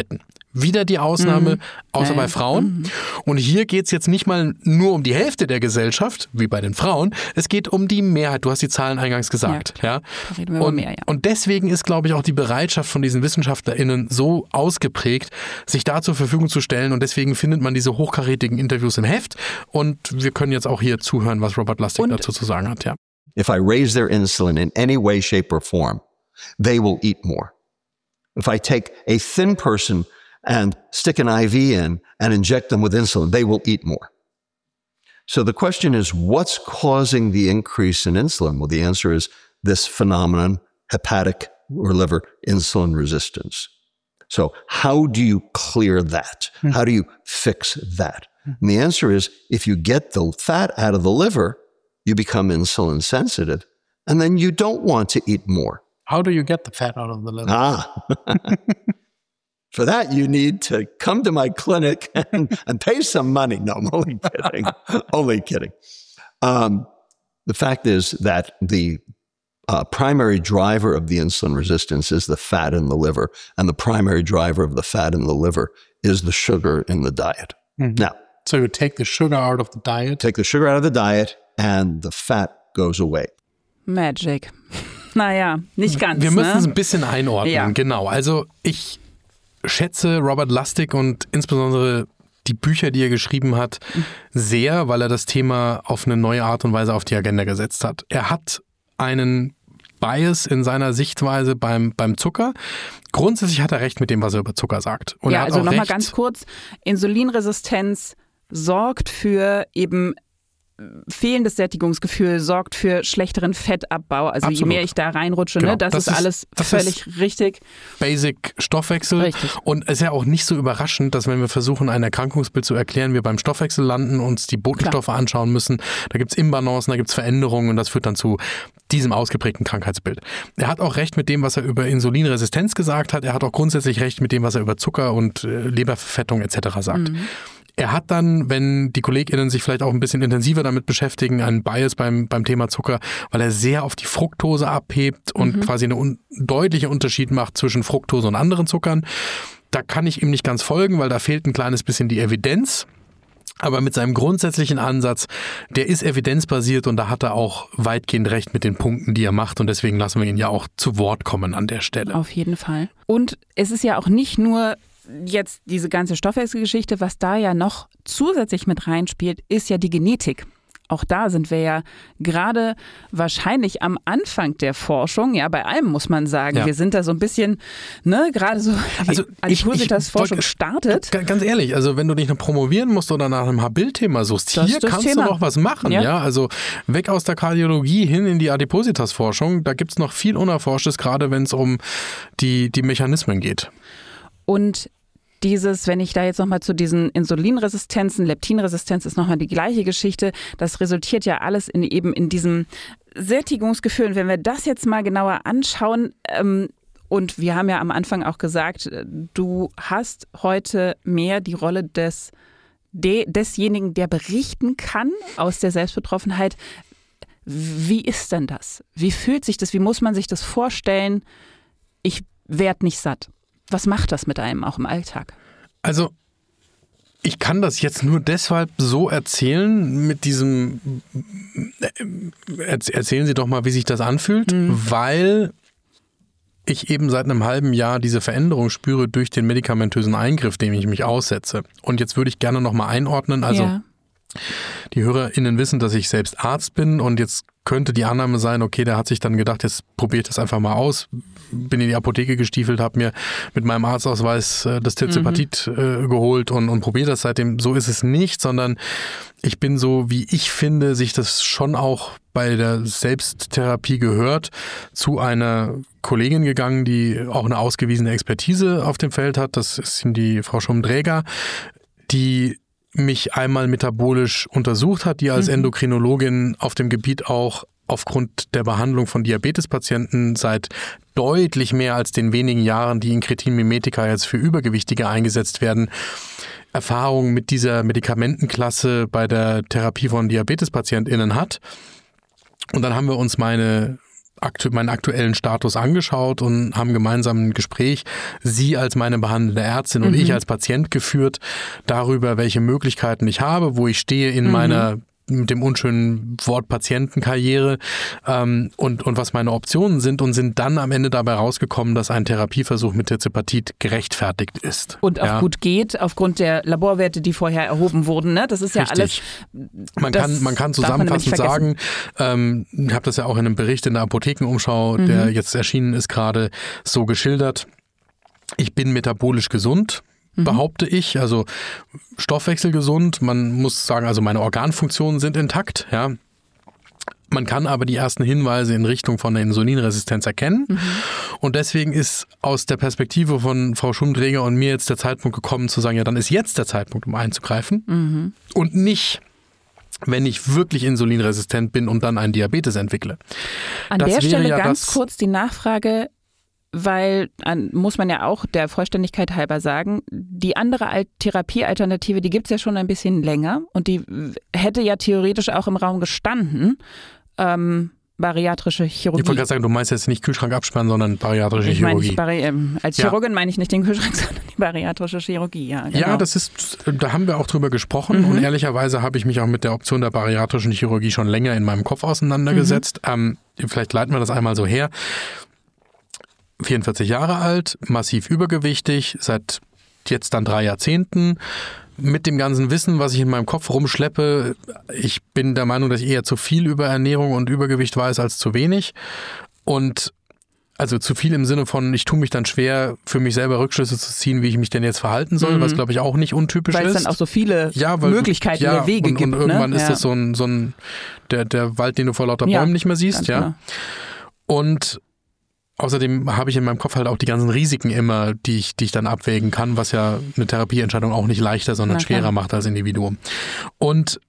Wieder die Ausnahme, Mhm. außer Ja, ja. bei Frauen. Mhm. Und hier geht es jetzt nicht mal nur um die Hälfte der Gesellschaft, wie bei den Frauen. Es geht um die Mehrheit. Du hast die Zahlen eingangs gesagt. Ja, Da reden wir über und, mehr, ja. und deswegen ist, glaube ich, auch die Bereitschaft von diesen WissenschaftlerInnen so ausgeprägt, sich da zur Verfügung zu stellen. Und deswegen findet man diese hochkarätigen Interviews im Heft. Und wir können jetzt auch hier zuhören, was Robert Lustig und dazu zu sagen hat. Ja. If I raise their insulin in any way, shape, or form, they will eat more. If I take a thin person and stick an I V in and inject them with insulin, they will eat more. So the question is, what's causing the increase in insulin? Well, the answer is this phenomenon, hepatic or liver insulin resistance. So how do you clear that? How do you fix that? And the answer is, if you get the fat out of the liver, you become insulin sensitive, and then you don't want to eat more. How do you get the fat out of the liver? Ah. For that, you need to come to my clinic and, and pay some money. No, I'm only kidding. Only kidding. Um, the fact is that the uh, primary driver of the insulin resistance is the fat in the liver, and the primary driver of the fat in the liver is the sugar in the diet. Mhm. Now, so you take the sugar out of the diet? Take the sugar out of the diet, and the fat goes away. Magic. Naja, nicht ganz. Wir müssen ne? es ein bisschen einordnen, Ja. genau. Also ich schätze Robert Lustig und insbesondere die Bücher, die er geschrieben hat, sehr, weil er das Thema auf eine neue Art und Weise auf die Agenda gesetzt hat. Er hat einen Bias in seiner Sichtweise beim, beim Zucker. Grundsätzlich hat er recht mit dem, was er über Zucker sagt. Und ja, er hat also auch nochmal recht, ganz kurz, Insulinresistenz sorgt für eben fehlendes Sättigungsgefühl, sorgt für schlechteren Fettabbau. Also Absolut. je mehr ich da reinrutsche, Genau. ne, das, Das ist ist- alles das völlig ist richtig. Basic Stoffwechsel. Richtig. Und es ist ja auch nicht so überraschend, dass wenn wir versuchen, ein Erkrankungsbild zu erklären, wir beim Stoffwechsel landen, uns die Botenstoffe anschauen müssen. Da gibt es Imbalancen, da gibt es Veränderungen und das führt dann zu diesem ausgeprägten Krankheitsbild. Er hat auch recht mit dem, was er über Insulinresistenz gesagt hat. Er hat auch grundsätzlich recht mit dem, was er über Zucker und äh, Leberverfettung et cetera sagt. Mhm. Er hat dann, wenn die KollegInnen sich vielleicht auch ein bisschen intensiver damit beschäftigen, einen Bias beim, beim Thema Zucker, weil er sehr auf die Fructose abhebt und Mhm. quasi einen un- deutlichen Unterschied macht zwischen Fructose und anderen Zuckern. Da kann ich ihm nicht ganz folgen, weil da fehlt ein kleines bisschen die Evidenz. Aber mit seinem grundsätzlichen Ansatz, der ist evidenzbasiert und da hat er auch weitgehend recht mit den Punkten, die er macht. Und deswegen lassen wir ihn ja auch zu Wort kommen an der Stelle. Auf jeden Fall. Und es ist ja auch nicht nur jetzt diese ganze Stoffwechselgeschichte, was da ja noch zusätzlich mit reinspielt, ist ja die Genetik. Auch da sind wir ja gerade wahrscheinlich am Anfang der Forschung. Ja, bei allem muss man sagen, Ja. wir sind da so ein bisschen, ne, gerade so, Also die ich- Adipositas-Forschung ich- startet. G- Ganz ehrlich, also wenn du nicht noch promovieren musst oder nach einem Habil-Thema suchst, Das hier ist das kannst Thema. du noch was machen. Ja. Ja. Also weg aus der Kardiologie hin in die Adipositas-Forschung. Da gibt es noch viel Unerforschtes, gerade wenn es um die, die Mechanismen geht. Und dieses, wenn ich da jetzt nochmal zu diesen Insulinresistenzen, Leptinresistenz ist nochmal die gleiche Geschichte, das resultiert ja alles in eben in diesem Sättigungsgefühl. Und wenn wir das jetzt mal genauer anschauen, ähm, und wir haben ja am Anfang auch gesagt, äh, du hast heute mehr die Rolle des, de, desjenigen, der berichten kann aus der Selbstbetroffenheit. Wie ist denn das? Wie fühlt sich das? Wie muss man sich das vorstellen? Ich werd nicht satt. Was macht das mit einem auch im Alltag? Also ich kann das jetzt nur deshalb so erzählen mit diesem, äh, erzählen Sie doch mal, wie sich das anfühlt, weil ich eben seit einem halben Jahr diese Veränderung spüre durch den medikamentösen Eingriff, dem ich mich aussetze. Und jetzt würde ich gerne noch mal einordnen, also Ja. die HörerInnen wissen, dass ich selbst Arzt bin und jetzt könnte die Annahme sein, okay, der hat sich dann gedacht, jetzt probiere ich das einfach mal aus, bin in die Apotheke gestiefelt, habe mir mit meinem Arztausweis äh, das Tirzepatit äh, geholt und, und probiere das seitdem. So ist es nicht, sondern ich bin so, wie ich finde, sich das schon auch bei der Selbsttherapie gehört, zu einer Kollegin gegangen, die auch eine ausgewiesene Expertise auf dem Feld hat. Das ist die Frau Schum-Dräger, die mich einmal metabolisch untersucht hat, die als Mhm. Endokrinologin auf dem Gebiet auch aufgrund der Behandlung von Diabetespatienten seit deutlich mehr als den wenigen Jahren, die Incretin-Mimetika jetzt für Übergewichtige eingesetzt werden, Erfahrungen mit dieser Medikamentenklasse bei der Therapie von DiabetespatientInnen hat. Und dann haben wir uns meine aktu- meinen aktuellen Status angeschaut und haben gemeinsam ein Gespräch, sie als meine behandelnde Ärztin und Mhm. ich als Patient geführt, darüber, welche Möglichkeiten ich habe, wo ich stehe in Mhm. meiner mit dem unschönen Wort Patientenkarriere ähm, und, und was meine Optionen sind und sind dann am Ende dabei rausgekommen, dass ein Therapieversuch mit Tirzepatit gerechtfertigt ist. Und auch ja. gut geht, aufgrund der Laborwerte, die vorher erhoben wurden. Ne? Das ist ja Richtig. alles... Man das kann, man kann darf man nämlich zusammenfassend sagen, vergessen. ähm, ich habe das ja auch in einem Bericht in der Apothekenumschau, Mhm. der jetzt erschienen ist, gerade so geschildert. Ich bin metabolisch gesund, behaupte ich, also stoffwechselgesund. Man muss sagen, also meine Organfunktionen sind intakt, ja. Man kann aber die ersten Hinweise in Richtung von der Insulinresistenz erkennen. Mhm. Und deswegen ist aus der Perspektive von Frau Schumdreger und mir jetzt der Zeitpunkt gekommen zu sagen, ja, dann ist jetzt der Zeitpunkt, um einzugreifen. Mhm. Und nicht, wenn ich wirklich insulinresistent bin und dann einen Diabetes entwickle. An Das der wäre Stelle ja ganz das- kurz die Nachfrage, weil, an, muss man ja auch der Vollständigkeit halber sagen, die andere Al- Therapiealternative, die gibt es ja schon ein bisschen länger und die w- hätte ja theoretisch auch im Raum gestanden, ähm, bariatrische Chirurgie. Ich wollte gerade sagen, du meinst jetzt nicht Kühlschrank absperren, sondern bariatrische Ich meine, Chirurgie. Bari ähm, als Ja. Chirurgin meine ich nicht den Kühlschrank, sondern die bariatrische Chirurgie. Ja, genau. Ja, das ist, da haben wir auch drüber gesprochen Mhm. und ehrlicherweise habe ich mich auch mit der Option der bariatrischen Chirurgie schon länger in meinem Kopf auseinandergesetzt. Ähm, vielleicht leiten wir das einmal so her. vierundvierzig Jahre alt, massiv übergewichtig, seit jetzt dann drei Jahrzehnten. Mit dem ganzen Wissen, was ich in meinem Kopf rumschleppe, ich bin der Meinung, dass ich eher zu viel über Ernährung und Übergewicht weiß als zu wenig. Und also zu viel im Sinne von, ich tue mich dann schwer, für mich selber Rückschlüsse zu ziehen, wie ich mich denn jetzt verhalten soll, Mhm. was glaube ich auch nicht untypisch Weil ist. es dann auch so viele Ja, weil- Möglichkeiten ja, der Wege und, gibt. Und irgendwann ne? ist ja. das so ein, so ein der, der Wald, den du vor lauter Ja, Bäumen nicht mehr siehst. ganz Ja. genau. Und außerdem habe ich in meinem Kopf halt auch die ganzen Risiken immer, die ich, die ich dann abwägen kann, was ja eine Therapieentscheidung auch nicht leichter, sondern Na klar. schwerer macht als Individuum. Und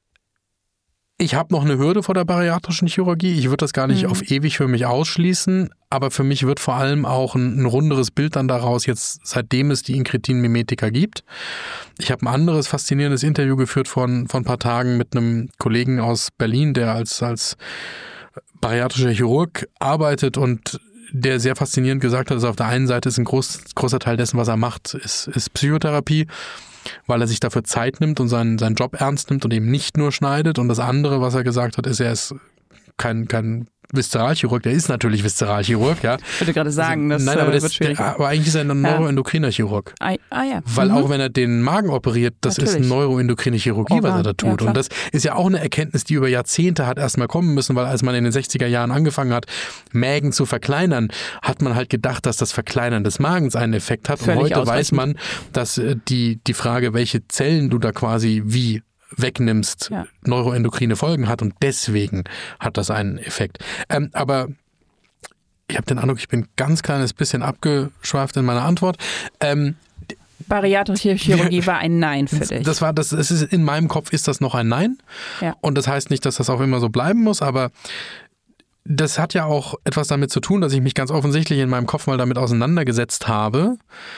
ich habe noch eine Hürde vor der bariatrischen Chirurgie. Ich würde das gar nicht Mhm. auf ewig für mich ausschließen, aber für mich wird vor allem auch ein, ein runderes Bild dann daraus, jetzt seitdem es die Incretin-Mimetika gibt. Ich habe ein anderes faszinierendes Interview geführt von, von ein paar Tagen mit einem Kollegen aus Berlin, der als, als bariatrischer Chirurg arbeitet und der sehr faszinierend gesagt hat, dass auf der einen Seite ist ein groß, großer Teil dessen, was er macht, ist, ist Psychotherapie, weil er sich dafür Zeit nimmt und seinen, seinen Job ernst nimmt und eben nicht nur schneidet. Und das andere, was er gesagt hat, ist, er ist kein, kein Viszeralchirurg, der ist natürlich Viszeralchirurg, ja. Ich würde gerade sagen, das Nein, aber, äh, das, wird schwierig. aber eigentlich ist er ein Ja. neuroendokriner Chirurg. Ah, ah ja. Weil Mhm. auch wenn er den Magen operiert, das ist Natürlich. neuroendokrine Chirurgie, was er da Organ, ja, tut. klar. Und das ist ja auch eine Erkenntnis, die über Jahrzehnte hat erstmal kommen müssen, weil als man in den sechziger Jahren angefangen hat, Mägen zu verkleinern, hat man halt gedacht, dass das Verkleinern des Magens einen Effekt hat. Völlig Und heute weiß ausreichend. man, dass äh, die, die Frage, welche Zellen du da quasi wie wegnimmst, Ja. neuroendokrine Folgen hat und deswegen hat das einen Effekt. Ähm, aber ich habe den Eindruck, ich bin ein ganz kleines bisschen abgeschweift in meiner Antwort. Ähm, Bariatrische Chirurgie war ein Nein für dich. Das war, das, es ist, in meinem Kopf ist das noch ein Nein. Ja. Und das heißt nicht, dass das auch immer so bleiben muss, aber das hat ja auch etwas damit zu tun, dass ich mich ganz offensichtlich in meinem Kopf mal damit auseinandergesetzt habe,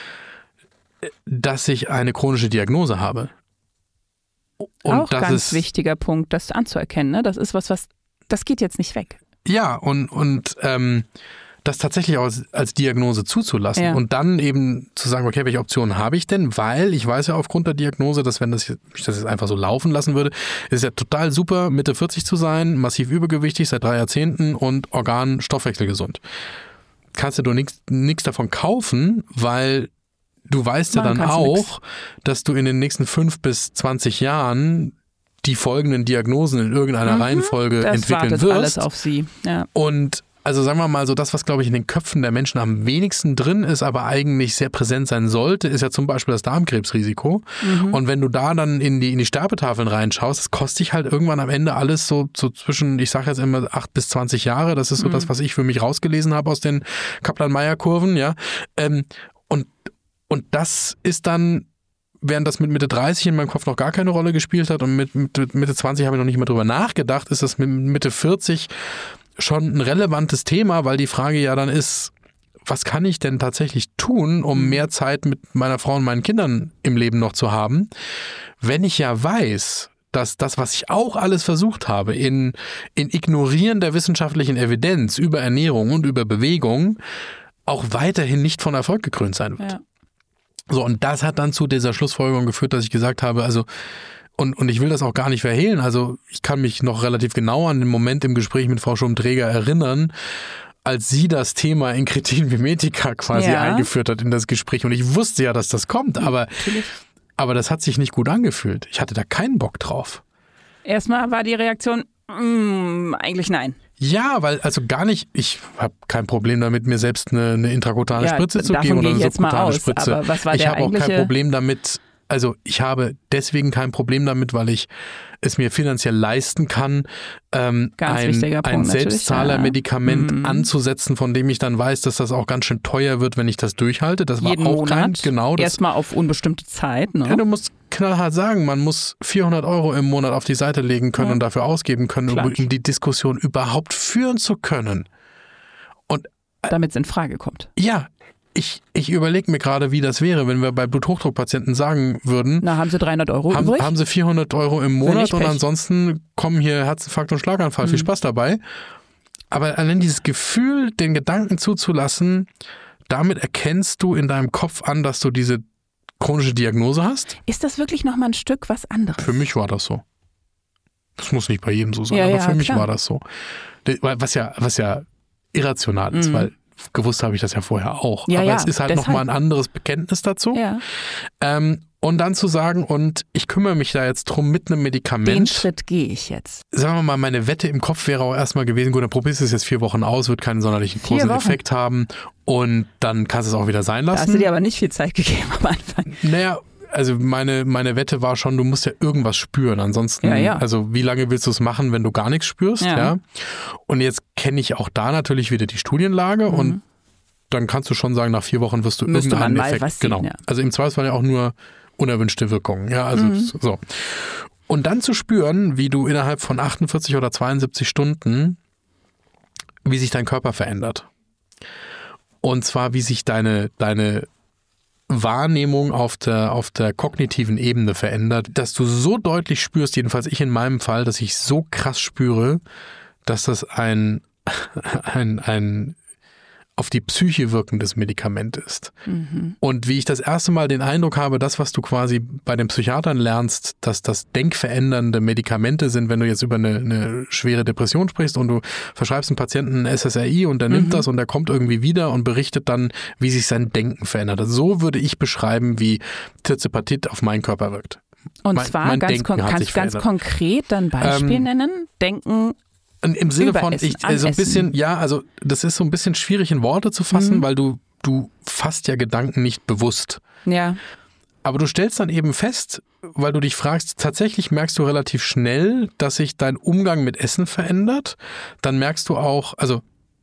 dass ich eine chronische Diagnose habe. Und auch das ganz ist, wichtiger Punkt, das anzuerkennen. Ne? Das ist was, was, das geht jetzt nicht weg. Ja, und, und ähm, das tatsächlich auch als, als Diagnose zuzulassen Ja. und dann eben zu sagen, okay, welche Optionen habe ich denn? Weil ich weiß ja aufgrund der Diagnose, dass wenn das, ich das jetzt einfach so laufen lassen würde, ist ja total super, Mitte vierzig zu sein, massiv übergewichtig seit drei Jahrzehnten und Organ Stoffwechselgesund. Kannst du doch nichts davon kaufen, weil du weißt ja Machen dann kannst du nix. auch, dass du in den nächsten fünf bis zwanzig Jahren die folgenden Diagnosen in irgendeiner Mhm. Reihenfolge Das entwickeln wartet wirst. alles auf sie. Ja. Und also sagen wir mal so, das, was glaube ich in den Köpfen der Menschen am wenigsten drin ist, aber eigentlich sehr präsent sein sollte, ist ja zum Beispiel das Darmkrebsrisiko. Mhm. Und wenn du da dann in die, in die Sterbetafeln reinschaust, das kostet dich halt irgendwann am Ende alles so, so zwischen, ich sage jetzt immer acht bis zwanzig Jahre. Das ist so Mhm. das, was ich für mich rausgelesen habe aus den Kaplan-Meier-Kurven, ja. Ähm, und, und das ist dann, während das mit Mitte dreißig in meinem Kopf noch gar keine Rolle gespielt hat und mit, mit Mitte zwanzig habe ich noch nicht mal drüber nachgedacht, ist das mit Mitte vierzig schon ein relevantes Thema, weil die Frage ja dann ist, was kann ich denn tatsächlich tun, um mehr Zeit mit meiner Frau und meinen Kindern im Leben noch zu haben, wenn ich ja weiß, dass das, was ich auch alles versucht habe, in, in Ignorieren der wissenschaftlichen Evidenz über Ernährung und über Bewegung, auch weiterhin nicht von Erfolg gekrönt sein wird. Ja. So, und das hat dann zu dieser Schlussfolgerung geführt, dass ich gesagt habe, also, und, und ich will das auch gar nicht verhehlen, also ich kann mich noch relativ genau an den Moment im Gespräch mit Frau Schum-Träger erinnern, als sie das Thema Inkretin Mimetica quasi ja. eingeführt hat in das Gespräch. Und ich wusste ja, dass das kommt, aber, aber das hat sich nicht gut angefühlt. Ich hatte da keinen Bock drauf. Erstmal war die Reaktion, mm, eigentlich nein. Ja, weil also gar nicht, ich habe kein Problem damit, mir selbst eine, eine intrakutane ja, Spritze zu geben oder eine subkutane aus, Spritze. Aber was war ich habe auch eigentliche... kein Problem damit, also ich habe deswegen kein Problem damit, weil ich es mir finanziell leisten kann, ähm, ein, ein Selbstzahlermedikament ja. anzusetzen, von dem ich dann weiß, dass das auch ganz schön teuer wird, wenn ich das durchhalte. Das war Jeden auch Monat, kein, genau. Erstmal auf unbestimmte Zeit. Ne? Ja, du musst knallhart sagen, man muss vierhundert Euro im Monat auf die Seite legen können ja. und dafür ausgeben können, um, um die Diskussion überhaupt führen zu können. Und äh, damit es in Frage kommt. Ja, Ich, ich überlege mir gerade, wie das wäre, wenn wir bei Bluthochdruckpatienten sagen würden, na, haben sie dreihundert Euro haben, übrig? Haben sie vierhundert Euro im Monat und ansonsten kommen hier Herzinfarkt und Schlaganfall. Mhm. Viel Spaß dabei. Aber allein dieses Gefühl, den Gedanken zuzulassen, damit erkennst du in deinem Kopf an, dass du diese chronische Diagnose hast. Ist das wirklich nochmal ein Stück was anderes? Für mich war das so. Das muss nicht bei jedem so sein, ja, aber ja, für mich klar. war das so. Was ja, was ja irrational ist, mhm. weil gewusst habe ich das ja vorher auch. Ja, aber ja, es ist halt nochmal ein anderes Bekenntnis dazu. Ja. Ähm, und dann zu sagen, und ich kümmere mich da jetzt drum mit einem Medikament. Den Schritt gehe ich jetzt. Sagen wir mal, meine Wette im Kopf wäre auch erstmal gewesen, gut, dann probierst du es jetzt vier Wochen aus, wird keinen sonderlichen großen Effekt haben und dann kannst du es auch wieder sein lassen. Da hast du dir aber nicht viel Zeit gegeben am Anfang. Naja, also meine, meine Wette war schon, du musst ja irgendwas spüren. Ansonsten, ja, ja. also wie lange willst du es machen, wenn du gar nichts spürst? Ja. Ja? Und jetzt kenne ich auch da natürlich wieder die Studienlage mhm. und dann kannst du schon sagen, nach vier Wochen wirst du Müsste irgendeinen man Effekt. Mal was genau. sehen, ja. Also im Zweifelsfall ja auch nur unerwünschte Wirkungen. Ja, also mhm. so. Und dann zu spüren, wie du innerhalb von achtundvierzig oder zweiundsiebzig Stunden, wie sich dein Körper verändert. Und zwar, wie sich deine, deine Wahrnehmung auf der, auf der kognitiven Ebene verändert, dass du so deutlich spürst, jedenfalls ich in meinem Fall, dass ich so krass spüre, dass das ein, ein, ein auf die Psyche wirkendes Medikament ist. Mhm. Und wie ich das erste Mal den Eindruck habe, das, was du quasi bei den Psychiatern lernst, dass das denkverändernde Medikamente sind, wenn du jetzt über eine, eine schwere Depression sprichst und du verschreibst einem Patienten ein S S R I und der mhm. nimmt das und der kommt irgendwie wieder und berichtet dann, wie sich sein Denken verändert. Also so würde ich beschreiben, wie Tirzepatit auf meinen Körper wirkt. Und mein, zwar mein ganz, kon- kannst ganz konkret dann Beispiel ähm, nennen? Denken Im Sinne von, ich, so ein bisschen, ja, also das ist so ein bisschen schwierig in Worte zu fassen, mhm. weil du, du fasst ja Gedanken nicht bewusst. Ja. Aber du stellst dann eben fest, weil du dich fragst, tatsächlich merkst du relativ schnell, dass sich dein Umgang mit Essen verändert. Dann merkst du auch, also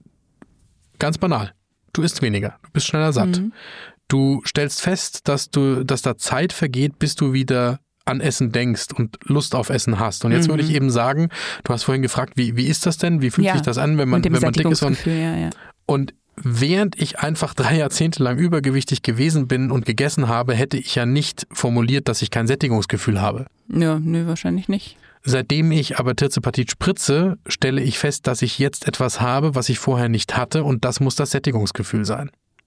ganz banal, du isst weniger, du bist schneller satt. Mhm. Du stellst fest, dass du, dass da Zeit vergeht, bis du wieder an Essen denkst und Lust auf Essen hast. Und jetzt mhm. würde ich eben sagen, du hast vorhin gefragt, wie, wie ist das denn? Wie fühlt ja. sich das an, wenn man, wenn man dick ist? Und, ja, ja. und während ich einfach drei Jahrzehnte lang übergewichtig gewesen bin und gegessen habe, hätte ich ja nicht formuliert, dass ich kein Sättigungsgefühl habe. Ja, nö, wahrscheinlich nicht. Seitdem ich aber Tirzepatit spritze, stelle ich fest, dass ich jetzt etwas habe, was ich vorher nicht hatte, und das muss das Sättigungsgefühl sein.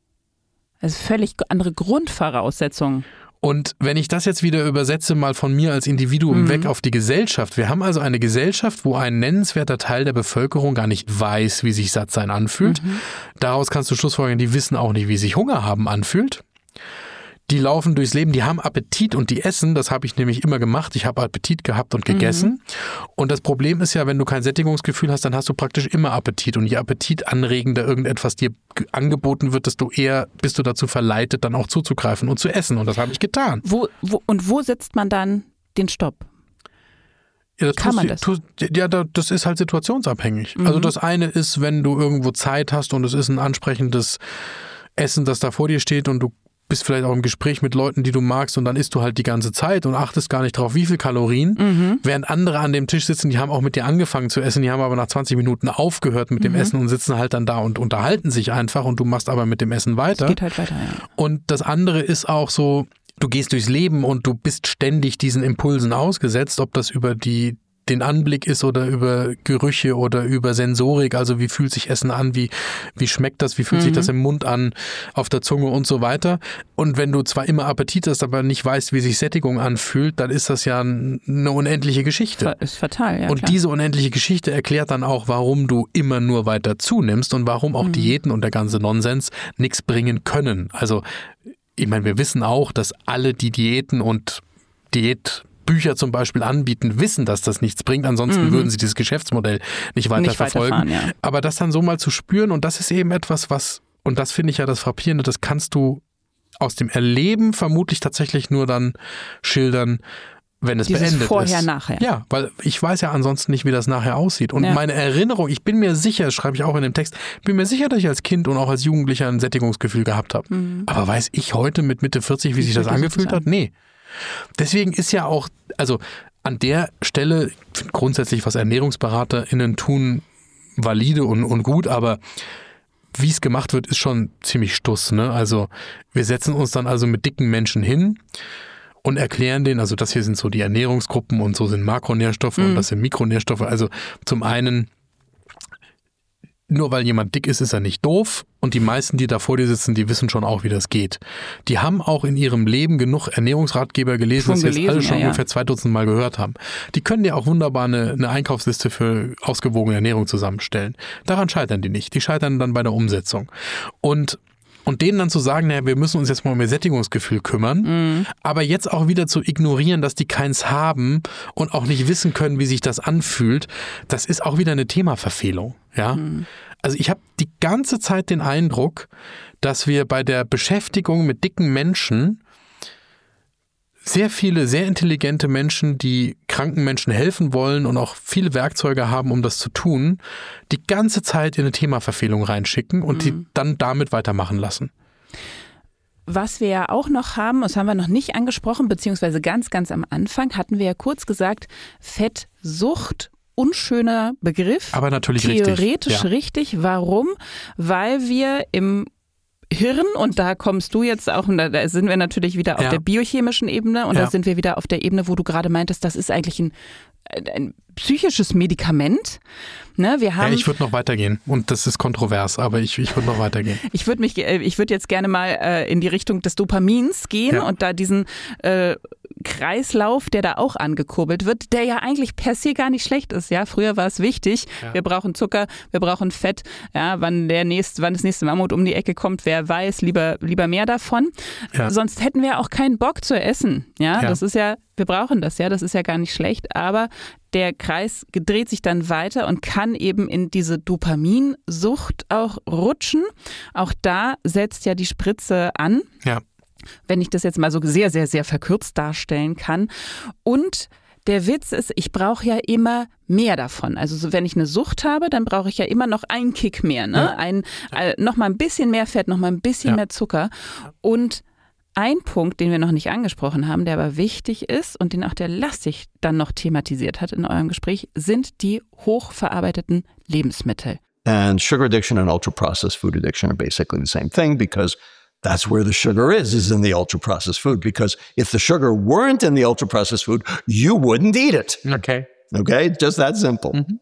Also völlig andere Grundvoraussetzungen. Und wenn ich das jetzt wieder übersetze, mal von mir als Individuum mhm. weg auf die Gesellschaft. Wir haben also eine Gesellschaft, wo ein nennenswerter Teil der Bevölkerung gar nicht weiß, wie sich Sattsein anfühlt. Mhm. Daraus kannst du schlussfolgern, die wissen auch nicht, wie sich Hunger haben anfühlt. Die laufen durchs Leben, die haben Appetit und die essen. Das habe ich nämlich immer gemacht. Ich habe Appetit gehabt und gegessen. Mhm. Und das Problem ist ja, wenn du kein Sättigungsgefühl hast, dann hast du praktisch immer Appetit. Und je appetitanregender irgendetwas dir angeboten wird, desto eher bist du dazu verleitet, dann auch zuzugreifen und zu essen. Und das habe ich getan. Wo, wo, und wo setzt man dann den Stopp? Ja, das Kann man das? Tust, ja, das ist halt situationsabhängig. Mhm. Also das eine ist, wenn du irgendwo Zeit hast und es ist ein ansprechendes Essen, das da vor dir steht und du bist vielleicht auch im Gespräch mit Leuten, die du magst, und dann isst du halt die ganze Zeit und achtest gar nicht drauf, wie viel Kalorien. Mhm. Während andere an dem Tisch sitzen, die haben auch mit dir angefangen zu essen, die haben aber nach zwanzig Minuten aufgehört mit dem mhm. Essen und sitzen halt dann da und unterhalten sich einfach, und du machst aber mit dem Essen weiter. Es geht halt weiter, ja. Und das andere ist auch so, du gehst durchs Leben und du bist ständig diesen Impulsen ausgesetzt, ob das über die den Anblick ist oder über Gerüche oder über Sensorik, also wie fühlt sich Essen an, wie, wie schmeckt das, wie fühlt mhm. sich das im Mund an, auf der Zunge und so weiter. Und wenn du zwar immer Appetit hast, aber nicht weißt, wie sich Sättigung anfühlt, dann ist das ja eine unendliche Geschichte. Ist fatal, ja. Und klar. diese unendliche Geschichte erklärt dann auch, warum du immer nur weiter zunimmst und warum auch mhm. Diäten und der ganze Nonsens nichts bringen können. Also, ich meine, wir wissen auch, dass alle, die Diäten und Diät Bücher zum Beispiel anbieten, wissen, dass das nichts bringt. Ansonsten mhm. würden sie dieses Geschäftsmodell nicht weiter nicht verfolgen. Ja. Aber das dann so mal zu spüren, und das ist eben etwas, was, und das finde ich ja das Frappierende, das kannst du aus dem Erleben vermutlich tatsächlich nur dann schildern, wenn es Dieses beendet vorher, ist. nachher. Ja, weil ich weiß ja ansonsten nicht, wie das nachher aussieht. Und ja. meine Erinnerung, ich bin mir sicher, das schreibe ich auch in dem Text, bin mir sicher, dass ich als Kind und auch als Jugendlicher ein Sättigungsgefühl gehabt habe. Mhm. Aber weiß ich heute mit Mitte vierzig, wie, wie sich das angefühlt hat? Nee. Deswegen ist ja auch, also an der Stelle, ich finde grundsätzlich, was ErnährungsberaterInnen tun, valide und, und gut, aber wie es gemacht wird, ist schon ziemlich stuss. Ne? Also wir setzen uns dann also mit dicken Menschen hin und erklären denen, also das hier sind so die Ernährungsgruppen und so sind Makronährstoffe mhm. und das sind Mikronährstoffe. Also zum einen, nur weil jemand dick ist, ist er nicht doof. Und die meisten, die da vor dir sitzen, die wissen schon auch, wie das geht. Die haben auch in ihrem Leben genug Ernährungsratgeber gelesen, dass sie das alle schon ja, ungefähr zwei Dutzend Mal gehört haben. Die können dir auch wunderbar eine, eine Einkaufsliste für ausgewogene Ernährung zusammenstellen. Daran scheitern die nicht. Die scheitern dann bei der Umsetzung. Und Und denen dann zu sagen, naja, wir müssen uns jetzt mal um ihr Sättigungsgefühl kümmern, mhm. aber jetzt auch wieder zu ignorieren, dass die keins haben und auch nicht wissen können, wie sich das anfühlt, das ist auch wieder eine Themaverfehlung. Ja? Mhm. Also ich habe die ganze Zeit den Eindruck, dass wir bei der Beschäftigung mit dicken Menschen sehr viele, sehr intelligente Menschen, die kranken Menschen helfen wollen und auch viele Werkzeuge haben, um das zu tun, die ganze Zeit in eine Themaverfehlung reinschicken und mhm. die dann damit weitermachen lassen. Was wir ja auch noch haben, das haben wir noch nicht angesprochen, beziehungsweise ganz, ganz am Anfang hatten wir ja kurz gesagt, Fettsucht, unschöner Begriff. Aber natürlich theoretisch richtig. Ja. richtig. Warum? Weil wir im Hirn, und da kommst du jetzt auch, und da sind wir natürlich wieder auf ja. der biochemischen Ebene, und ja. da sind wir wieder auf der Ebene, wo du gerade meintest, das ist eigentlich ein, ein psychisches Medikament. Ne, wir haben, ja, ich würde noch weitergehen, und das ist kontrovers, aber ich, ich würde noch weitergehen. Ich würde mich, ich würde jetzt gerne mal äh, in die Richtung des Dopamins gehen ja. und da diesen äh, Kreislauf, der da auch angekurbelt wird, der ja eigentlich per se gar nicht schlecht ist. Ja, früher war es wichtig, ja. wir brauchen Zucker, wir brauchen Fett. Ja, wann der nächste, wann das nächste Mammut um die Ecke kommt, wer weiß, lieber lieber mehr davon. Ja. Sonst hätten wir auch keinen Bock zu essen. Ja, ja, das ist ja, wir brauchen das. Ja, das ist ja gar nicht schlecht. Aber der Kreis dreht sich dann weiter und kann eben in diese Dopaminsucht auch rutschen. Auch da setzt ja die Spritze an. Ja. Wenn ich das jetzt mal so sehr, sehr, sehr verkürzt darstellen kann. Und der Witz ist, ich brauche ja immer mehr davon. Also so, wenn ich eine Sucht habe, dann brauche ich ja immer noch einen Kick mehr. Ne? Ja. Ein, äh, noch mal ein bisschen mehr Fett, noch mal ein bisschen ja. mehr Zucker. Und ein Punkt, den wir noch nicht angesprochen haben, der aber wichtig ist und den auch der Lastig dann noch thematisiert hat in eurem Gespräch, sind die hochverarbeiteten Lebensmittel. And sugar addiction and ultra-processed food addiction are basically the same thing, because that's where the sugar is, is in the ultra-processed food. Because if the sugar weren't in the ultra-processed food, you wouldn't eat it. Okay. Okay? Just that simple. Mhm.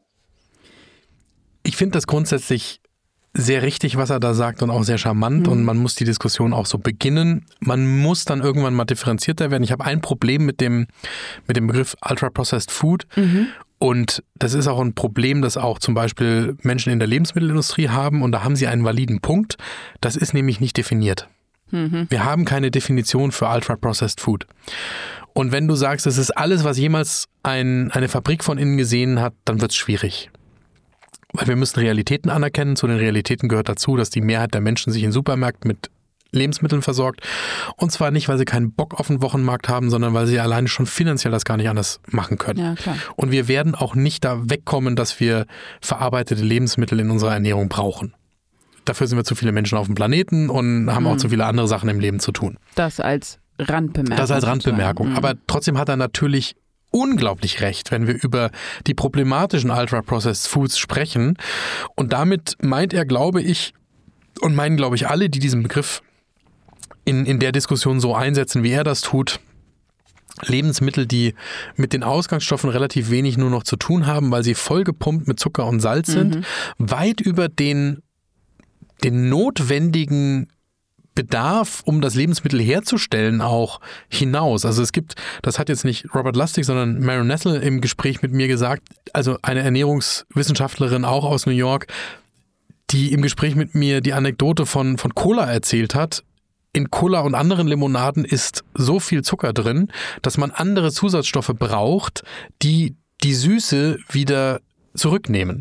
Ich finde das grundsätzlich sehr richtig, was er da sagt, und auch sehr charmant, mhm. und man muss die Diskussion auch so beginnen. Man muss dann irgendwann mal differenzierter werden. Ich habe ein Problem mit dem, mit dem Begriff Ultra-Processed Food. Mhm. Und das ist auch ein Problem, das auch zum Beispiel Menschen in der Lebensmittelindustrie haben, und da haben sie einen validen Punkt. Das ist nämlich nicht definiert. Mhm. Wir haben keine Definition für Ultra-Processed Food. Und wenn du sagst, das ist alles, was jemals ein, eine Fabrik von innen gesehen hat, dann wird es schwierig. Weil wir müssen Realitäten anerkennen. Zu den Realitäten gehört dazu, dass die Mehrheit der Menschen sich in Supermärkten mit Lebensmitteln versorgt. Und zwar nicht, weil sie keinen Bock auf den Wochenmarkt haben, sondern weil sie alleine schon finanziell das gar nicht anders machen können. Ja, klar. Und wir werden auch nicht da wegkommen, dass wir verarbeitete Lebensmittel in unserer Ernährung brauchen. Dafür sind wir zu viele Menschen auf dem Planeten und haben mhm. auch zu viele andere Sachen im Leben zu tun. Das als Randbemerkung. Das als Randbemerkung. Mhm. Aber trotzdem hat er natürlich unglaublich recht, wenn wir über die problematischen Ultra-Processed Foods sprechen. Und damit meint er, glaube ich, und meinen, glaube ich, alle, die diesen Begriff in, in der Diskussion so einsetzen, wie er das tut. Lebensmittel, die mit den Ausgangsstoffen relativ wenig nur noch zu tun haben, weil sie vollgepumpt mit Zucker und Salz sind, mhm. weit über den, den notwendigen Bedarf, um das Lebensmittel herzustellen, auch hinaus. Also es gibt, das hat jetzt nicht Robert Lustig, sondern Marion Nestle im Gespräch mit mir gesagt, also eine Ernährungswissenschaftlerin auch aus New York, die im Gespräch mit mir die Anekdote von, von Cola erzählt hat. In Cola und anderen Limonaden ist so viel Zucker drin, dass man andere Zusatzstoffe braucht, die die Süße wieder zurücknehmen.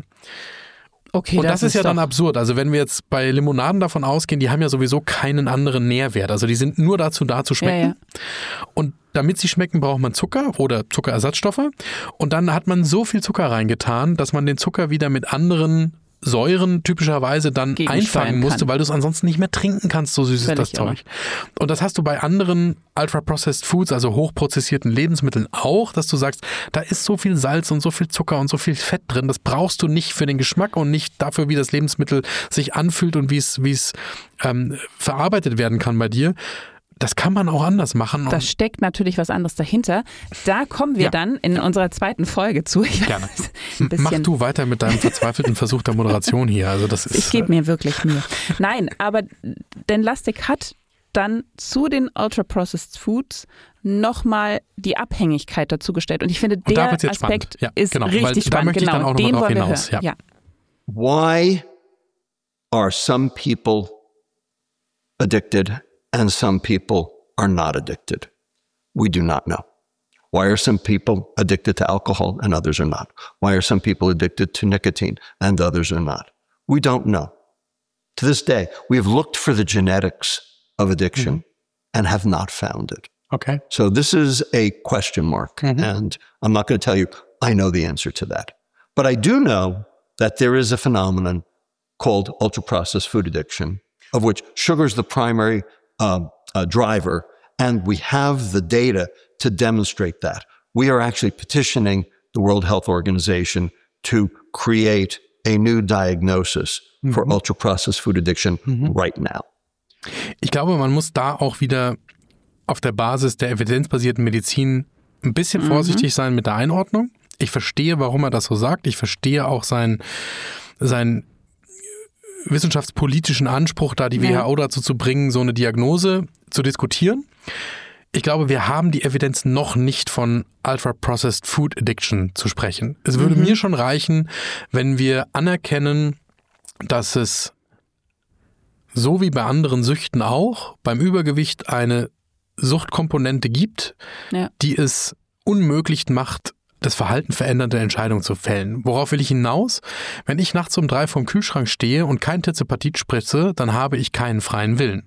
Okay, und das, das ist ja dann absurd. Also wenn wir jetzt bei Limonaden davon ausgehen, die haben ja sowieso keinen anderen Nährwert. Also die sind nur dazu da zu schmecken. Ja, ja. Und damit sie schmecken, braucht man Zucker oder Zuckerersatzstoffe. Und dann hat man so viel Zucker reingetan, dass man den Zucker wieder mit anderen Säuren typischerweise dann einfangen musste, kann. Weil du es ansonsten nicht mehr trinken kannst, so süß Völlig ist das Zeug. Irre. Und das hast du bei anderen Ultra-Processed Foods, also hochprozessierten Lebensmitteln auch, dass du sagst, da ist so viel Salz und so viel Zucker und so viel Fett drin, das brauchst du nicht für den Geschmack und nicht dafür, wie das Lebensmittel sich anfühlt und wie es, wie es ähm, verarbeitet werden kann bei dir. Das kann man auch anders machen. Da steckt natürlich was anderes dahinter. Da kommen wir ja. dann in unserer zweiten Folge zu. Ich Gerne. Mach du weiter mit deinem verzweifelten Versuch der Moderation hier. Also das ist, ich gebe mir wirklich Mühe. Nein, aber denn Lustig hat dann zu den Ultra-Processed Foods nochmal die Abhängigkeit dazu gestellt. Und ich finde, der Aspekt ja, ist genau, richtig da spannend. Möchte ich genau, dann auch den noch wollen wir hinaus. hören. Ja. Ja. Why are some people addicted and some people are not addicted? We do not know. Why are some people addicted to alcohol and others are not? Why are some people addicted to nicotine and others are not? We don't know. To this day, we have looked for the genetics of addiction mm-hmm. and have not found it. Okay. So this is a question mark. Mm-hmm. And I'm not going to tell you I know the answer to that. But I do know that there is a phenomenon called ultra-processed food addiction, of which sugar is the primary Uh, uh, driver, and we have the data to demonstrate that. We are actually petitioning the World Health Organization to create a new diagnosis mhm. for ultra-processed food addiction mhm. right now. Ich glaube, man muss da auch wieder auf der Basis der evidenzbasierten Medizin ein bisschen mhm. vorsichtig sein mit der Einordnung. Ich verstehe, warum er das so sagt. Ich verstehe auch sein, sein wissenschaftspolitischen Anspruch, da die W H O dazu zu bringen, so eine Diagnose zu diskutieren. Ich glaube, wir haben die Evidenz noch nicht von Ultra-Processed Food Addiction zu sprechen. Es würde mhm. mir schon reichen, wenn wir anerkennen, dass es so wie bei anderen Süchten auch beim Übergewicht eine Suchtkomponente gibt, ja. die es unmöglich macht, das Verhalten verändernde Entscheidungen zu fällen. Worauf will ich hinaus? Wenn ich nachts um drei vorm Kühlschrank stehe und kein Tirzepatid spritze, dann habe ich keinen freien Willen.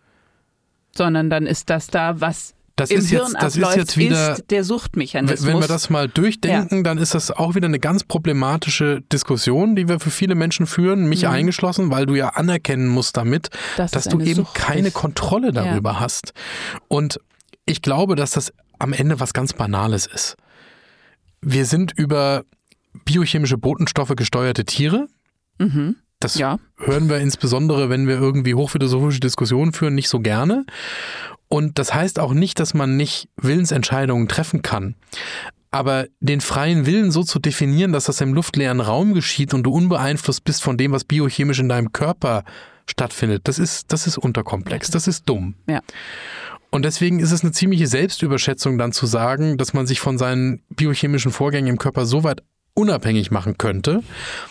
Sondern dann ist das da, was das im ist Hirn jetzt, das abläuft, ist jetzt wieder, ist der Suchtmechanismus. Wenn wir das mal durchdenken, ja. dann ist das auch wieder eine ganz problematische Diskussion, die wir für viele Menschen führen, mich mhm. eingeschlossen, weil du ja anerkennen musst damit, das dass du eben Sucht keine ist. Kontrolle darüber ja. hast. Und ich glaube, dass das am Ende was ganz Banales ist. Wir sind über biochemische Botenstoffe gesteuerte Tiere. Mhm. Das ja. hören wir insbesondere, wenn wir irgendwie hochphilosophische Diskussionen führen, nicht so gerne. Und das heißt auch nicht, dass man nicht Willensentscheidungen treffen kann. Aber den freien Willen so zu definieren, dass das im luftleeren Raum geschieht und du unbeeinflusst bist von dem, was biochemisch in deinem Körper stattfindet, das ist, das ist unterkomplex, das ist dumm. Ja. Und deswegen ist es eine ziemliche Selbstüberschätzung dann zu sagen, dass man sich von seinen biochemischen Vorgängen im Körper so weit unabhängig machen könnte,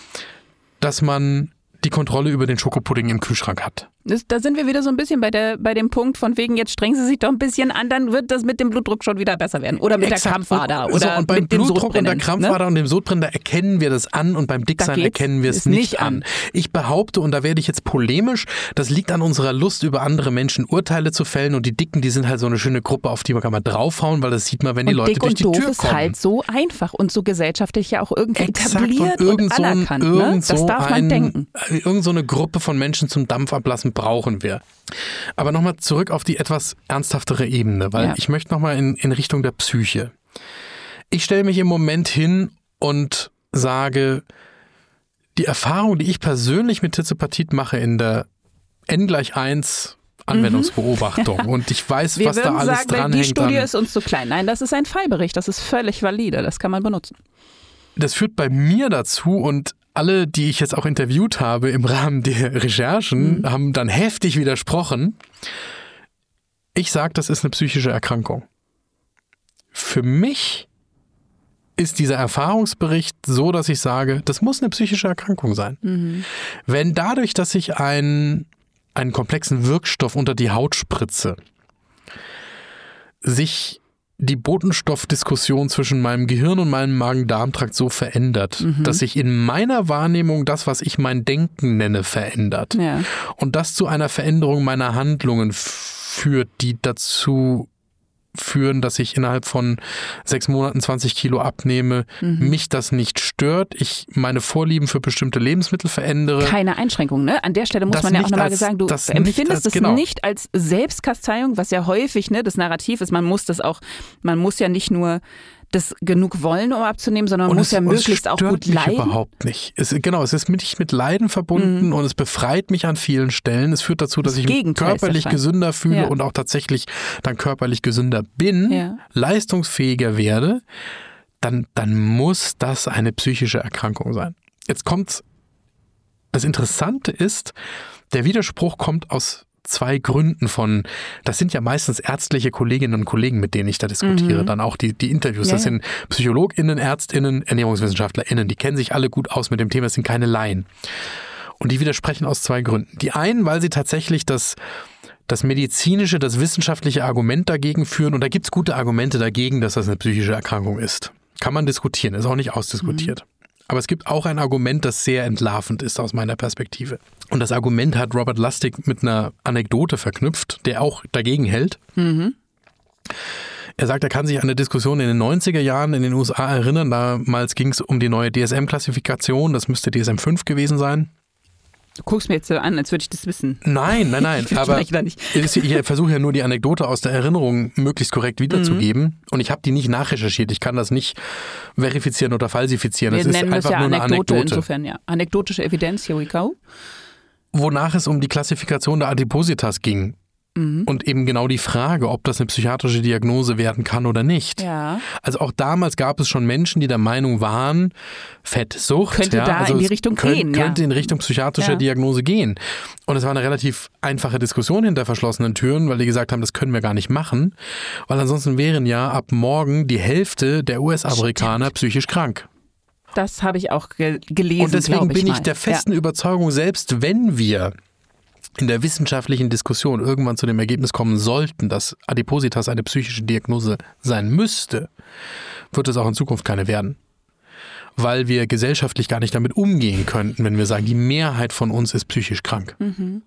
dass man die Kontrolle über den Schokopudding im Kühlschrank hat. Das, da sind wir wieder so ein bisschen bei, der, bei dem Punkt von wegen, jetzt strengen Sie sich doch ein bisschen an, dann wird das mit dem Blutdruck schon wieder besser werden. Oder mit Exakt. der Krampfader. Und, oder so, und beim mit Blutdruck dem und der Krampfader ne? und dem Sodbrennen, da erkennen wir das an und beim Dicksein erkennen wir es nicht, nicht an. an. Ich behaupte, und da werde ich jetzt polemisch, das liegt an unserer Lust, über andere Menschen Urteile zu fällen, und die Dicken, die sind halt so eine schöne Gruppe, auf die man kann mal draufhauen, weil das sieht man, wenn die und Leute dick durch die und Tür doof kommen. ist halt so einfach und so gesellschaftlich ja auch irgendwie Exakt. etabliert und, und, und anerkannt. So, ne? Das so darf man ein, denken. Irgend so eine Gruppe von Menschen zum Dampf ablassen brauchen wir. Aber nochmal zurück auf die etwas ernsthaftere Ebene, weil ja. ich möchte nochmal in, in Richtung der Psyche. Ich stelle mich im Moment hin und sage, die Erfahrung, die ich persönlich mit Tirzepatid mache in der N gleich eins Anwendungsbeobachtung. Mhm. Und ich weiß, Wir was da alles sagen, dranhängt. Die Studie an. ist uns zu klein. Nein, das ist ein Fallbericht. Das ist völlig valide. Das kann man benutzen. Das führt bei mir dazu und alle, die ich jetzt auch interviewt habe im Rahmen der Recherchen, mhm. haben dann heftig widersprochen. Ich sage, das ist eine psychische Erkrankung. Für mich ist dieser Erfahrungsbericht so, dass ich sage, das muss eine psychische Erkrankung sein. Mhm. Wenn dadurch, dass ich einen, einen komplexen Wirkstoff unter die Haut spritze, sich die Botenstoffdiskussion zwischen meinem Gehirn und meinem Magen-Darm-Trakt so verändert, mhm. dass sich in meiner Wahrnehmung das, was ich mein Denken nenne, verändert. Ja. Und das zu einer Veränderung meiner Handlungen führt, die dazu führen, dass ich innerhalb von sechs Monaten zwanzig Kilo abnehme, mhm. mich das nicht stört, ich meine Vorlieben für bestimmte Lebensmittel verändere. Keine Einschränkung, ne? An der Stelle muss das man ja auch nochmal sagen, du empfindest es genau. nicht als Selbstkasteiung, was ja häufig ne, das Narrativ ist, man muss das auch, man muss ja nicht nur das genug wollen, um abzunehmen, sondern man und muss es, ja möglichst auch gut leiden. Es stört mich überhaupt nicht. Es, genau, es ist nicht mit Leiden verbunden mhm. und es befreit mich an vielen Stellen. Es führt dazu, dass das ich mich körperlich gesünder fühle ja. und auch tatsächlich dann körperlich gesünder bin, ja. leistungsfähiger werde. Dann, dann muss das eine psychische Erkrankung sein. Jetzt kommt's. Das Interessante ist, der Widerspruch kommt aus zwei Gründen von, das sind ja meistens ärztliche Kolleginnen und Kollegen, mit denen ich da diskutiere, mhm. dann auch die, die Interviews. Ja, das sind PsychologInnen, ÄrztInnen, ErnährungswissenschaftlerInnen, die kennen sich alle gut aus mit dem Thema, das sind keine Laien. Und die widersprechen aus zwei Gründen. Die einen, weil sie tatsächlich das, das medizinische, das wissenschaftliche Argument dagegen führen, und da gibt es gute Argumente dagegen, dass das eine psychische Erkrankung ist. Kann man diskutieren, ist auch nicht ausdiskutiert. Mhm. Aber es gibt auch ein Argument, das sehr entlarvend ist aus meiner Perspektive. Und das Argument hat Robert Lustig mit einer Anekdote verknüpft, der auch dagegen hält. Mhm. Er sagt, er kann sich an eine Diskussion in den neunziger Jahren in den U S A erinnern. Damals ging es um die neue D S M-Klassifikation. Das müsste D S M fünf gewesen sein. Du guckst mir jetzt so an, als würde ich das wissen. Nein, nein, nein. aber ich versuche ja nur die Anekdote aus der Erinnerung möglichst korrekt wiederzugeben. Mhm. Und ich habe die nicht nachrecherchiert. Ich kann das nicht verifizieren oder falsifizieren. Wir das nennen ist einfach das ja nur eine Anekdote. Anekdote. Insofern, ja. Anekdotische Evidenz, here we go. Wonach es um die Klassifikation der Adipositas ging. Mhm. Und eben genau die Frage, ob das eine psychiatrische Diagnose werden kann oder nicht. Ja. Also auch damals gab es schon Menschen, die der Meinung waren, Fettsucht könnte ja, da also in die Richtung könnt, gehen. Könnte ja. in Richtung psychiatrischer ja. Diagnose gehen. Und es war eine relativ einfache Diskussion hinter verschlossenen Türen, weil die gesagt haben, das können wir gar nicht machen. Weil ansonsten wären ja ab morgen die Hälfte der U S-Amerikaner Stimmt. psychisch krank. Das habe ich auch ge- gelesen. Und deswegen ich bin mal. ich der festen ja. Überzeugung, selbst wenn wir in der wissenschaftlichen Diskussion irgendwann zu dem Ergebnis kommen sollten, dass Adipositas eine psychische Diagnose sein müsste, wird es auch in Zukunft keine werden. Weil wir gesellschaftlich gar nicht damit umgehen könnten, wenn wir sagen, die Mehrheit von uns ist psychisch krank. Mhm.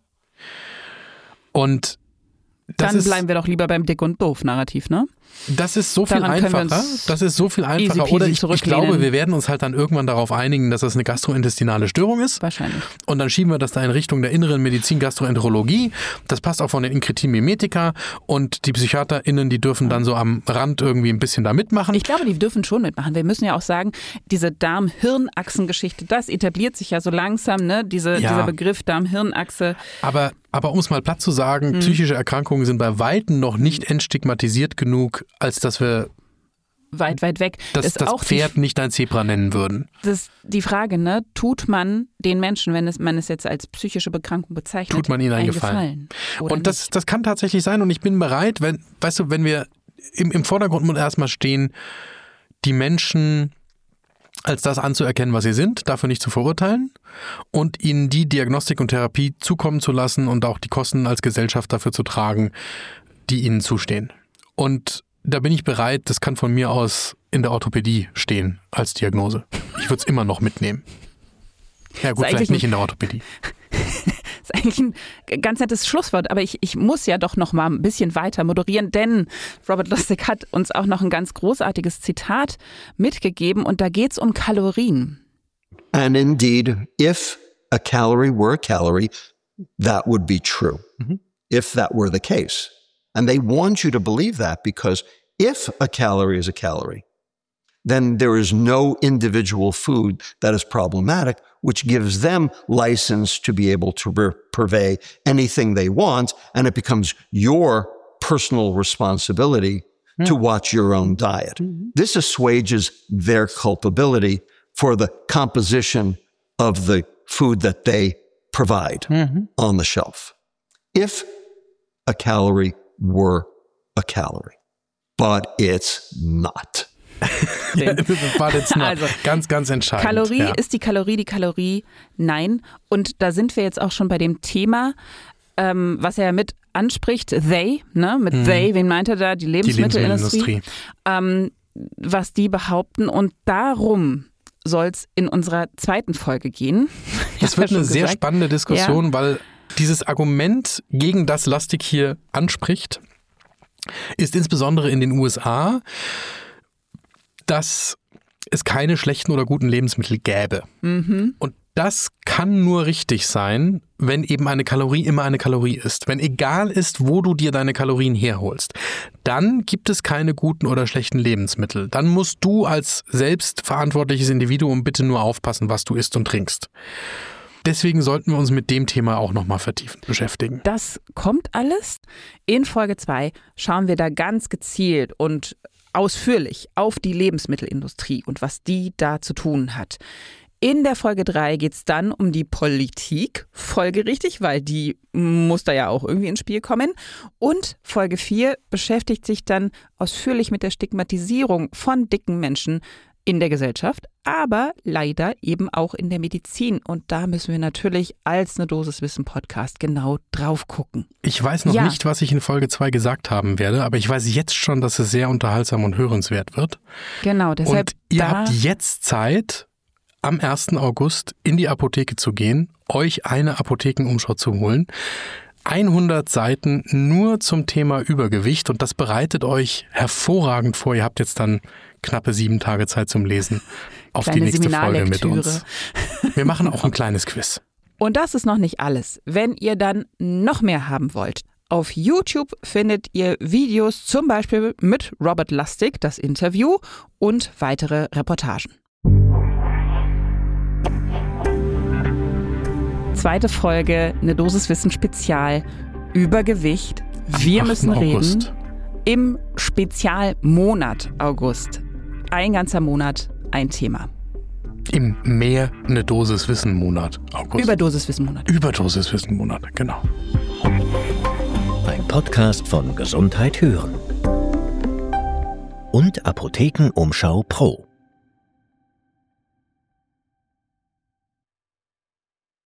Und das Dann ist, bleiben wir doch lieber beim Dick- und Doof-Narrativ, ne? Das ist so viel Daran können wir einfacher. uns Das ist so viel einfacher. easy peasy Oder ich, ich zurücklehnen. glaube, wir werden uns halt dann irgendwann darauf einigen, dass das eine gastrointestinale Störung ist. Wahrscheinlich. Und dann schieben wir das da in Richtung der inneren Medizin, Gastroenterologie. Das passt auch von den Inkretin-Mimetika. Und die PsychiaterInnen, die dürfen dann so am Rand irgendwie ein bisschen da mitmachen. Ich glaube, die dürfen schon mitmachen. Wir müssen ja auch sagen, diese Darm-Hirn-Achsen-Geschichte, das etabliert sich ja so langsam, ne? Diese, Ja. Dieser Begriff Darm-Hirn-Achse. Aber, aber um es mal platt zu sagen, Mhm. psychische Erkrankungen sind bei Weitem noch nicht entstigmatisiert genug, als dass wir Weit, weit weg. das, ist das auch Pferd die, nicht ein Zebra nennen würden. Das ist die Frage, ne? Tut man den Menschen, wenn es, man es jetzt als psychische Bekrankung bezeichnet, Tut man ihnen einen Gefallen? Gefallen. Und das, das kann tatsächlich sein. Und ich bin bereit, wenn, weißt du, wenn wir im, im Vordergrund muss erstmal stehen, die Menschen als das anzuerkennen, was sie sind, dafür nicht zu verurteilen und ihnen die Diagnostik und Therapie zukommen zu lassen und auch die Kosten als Gesellschaft dafür zu tragen, die ihnen zustehen. Und da bin ich bereit, das kann von mir aus in der Orthopädie stehen als Diagnose. Ich würde es immer noch mitnehmen. Ja gut, vielleicht nicht in der Orthopädie. Das ist eigentlich ein ganz nettes Schlusswort, aber ich, ich muss ja doch noch mal ein bisschen weiter moderieren, denn Robert Lustig hat uns auch noch ein ganz großartiges Zitat mitgegeben und da geht es um Kalorien. And indeed, if a calorie were a calorie, that would be true. Mm-hmm. If that were the case. And they want you to believe that because if a calorie is a calorie, then there is no individual food that is problematic which gives them license to be able to purvey anything they want, and it becomes your personal responsibility mm. to watch your own diet. Mm-hmm. This assuages their culpability for the composition of the food that they provide mm-hmm. on the shelf. If a calorie were a calorie, but it's not. Ja, but it's not. Also, ganz, ganz entscheidend. Kalorie, ja. Ist die Kalorie die Kalorie? Nein. Und da sind wir jetzt auch schon bei dem Thema, ähm, was er mit anspricht, they, ne? Mit mhm. they, wen meint er da? Die Lebensmittelindustrie. Die Lebensmittelindustrie. Ähm, was die behaupten. Und darum soll es in unserer zweiten Folge gehen. Das wird eine sehr spannende Diskussion, ja. weil dieses Argument, gegen das Lustig hier anspricht, ist insbesondere in den U S A, dass es keine schlechten oder guten Lebensmittel gäbe. Mhm. Und das kann nur richtig sein, wenn eben eine Kalorie immer eine Kalorie ist. Wenn egal ist, wo du dir deine Kalorien herholst, dann gibt es keine guten oder schlechten Lebensmittel. Dann musst du als selbstverantwortliches Individuum bitte nur aufpassen, was du isst und trinkst. Deswegen sollten wir uns mit dem Thema auch nochmal vertiefend beschäftigen. Das kommt alles. In Folge zwei schauen wir da ganz gezielt und ausführlich auf die Lebensmittelindustrie und was die da zu tun hat. In der Folge drei geht es dann um die Politik, folgerichtig, weil die muss da ja auch irgendwie ins Spiel kommen. Und Folge vier beschäftigt sich dann ausführlich mit der Stigmatisierung von dicken Menschen in der Gesellschaft, aber leider eben auch in der Medizin. Und da müssen wir natürlich als eine Dosis Wissen Podcast genau drauf gucken. Ich weiß noch ja. nicht, was ich in Folge zwei gesagt haben werde, aber ich weiß jetzt schon, dass es sehr unterhaltsam und hörenswert wird. Genau, deshalb. Und ihr habt jetzt Zeit, am ersten August in die Apotheke zu gehen, euch eine Apothekenumschau zu holen. hundert Seiten nur zum Thema Übergewicht und das bereitet euch hervorragend vor. Ihr habt jetzt dann knappe sieben Tage Zeit zum Lesen auf Kleine die nächste Folge mit uns. Wir machen auch ein kleines Quiz. Und das ist noch nicht alles. Wenn ihr dann noch mehr haben wollt, auf YouTube findet ihr Videos zum Beispiel mit Robert Lustig, das Interview und weitere Reportagen. Zweite Folge, eine Dosis Wissen Spezial, Übergewicht. Wir müssen reden im Spezialmonat August. Ein ganzer Monat, ein Thema. Im Mehr eine Dosis Wissen Monat August. Überdosis Wissen Monat. Überdosis Wissen Monat, genau. Ein Podcast von Gesundheit hören und Apothekenumschau Pro.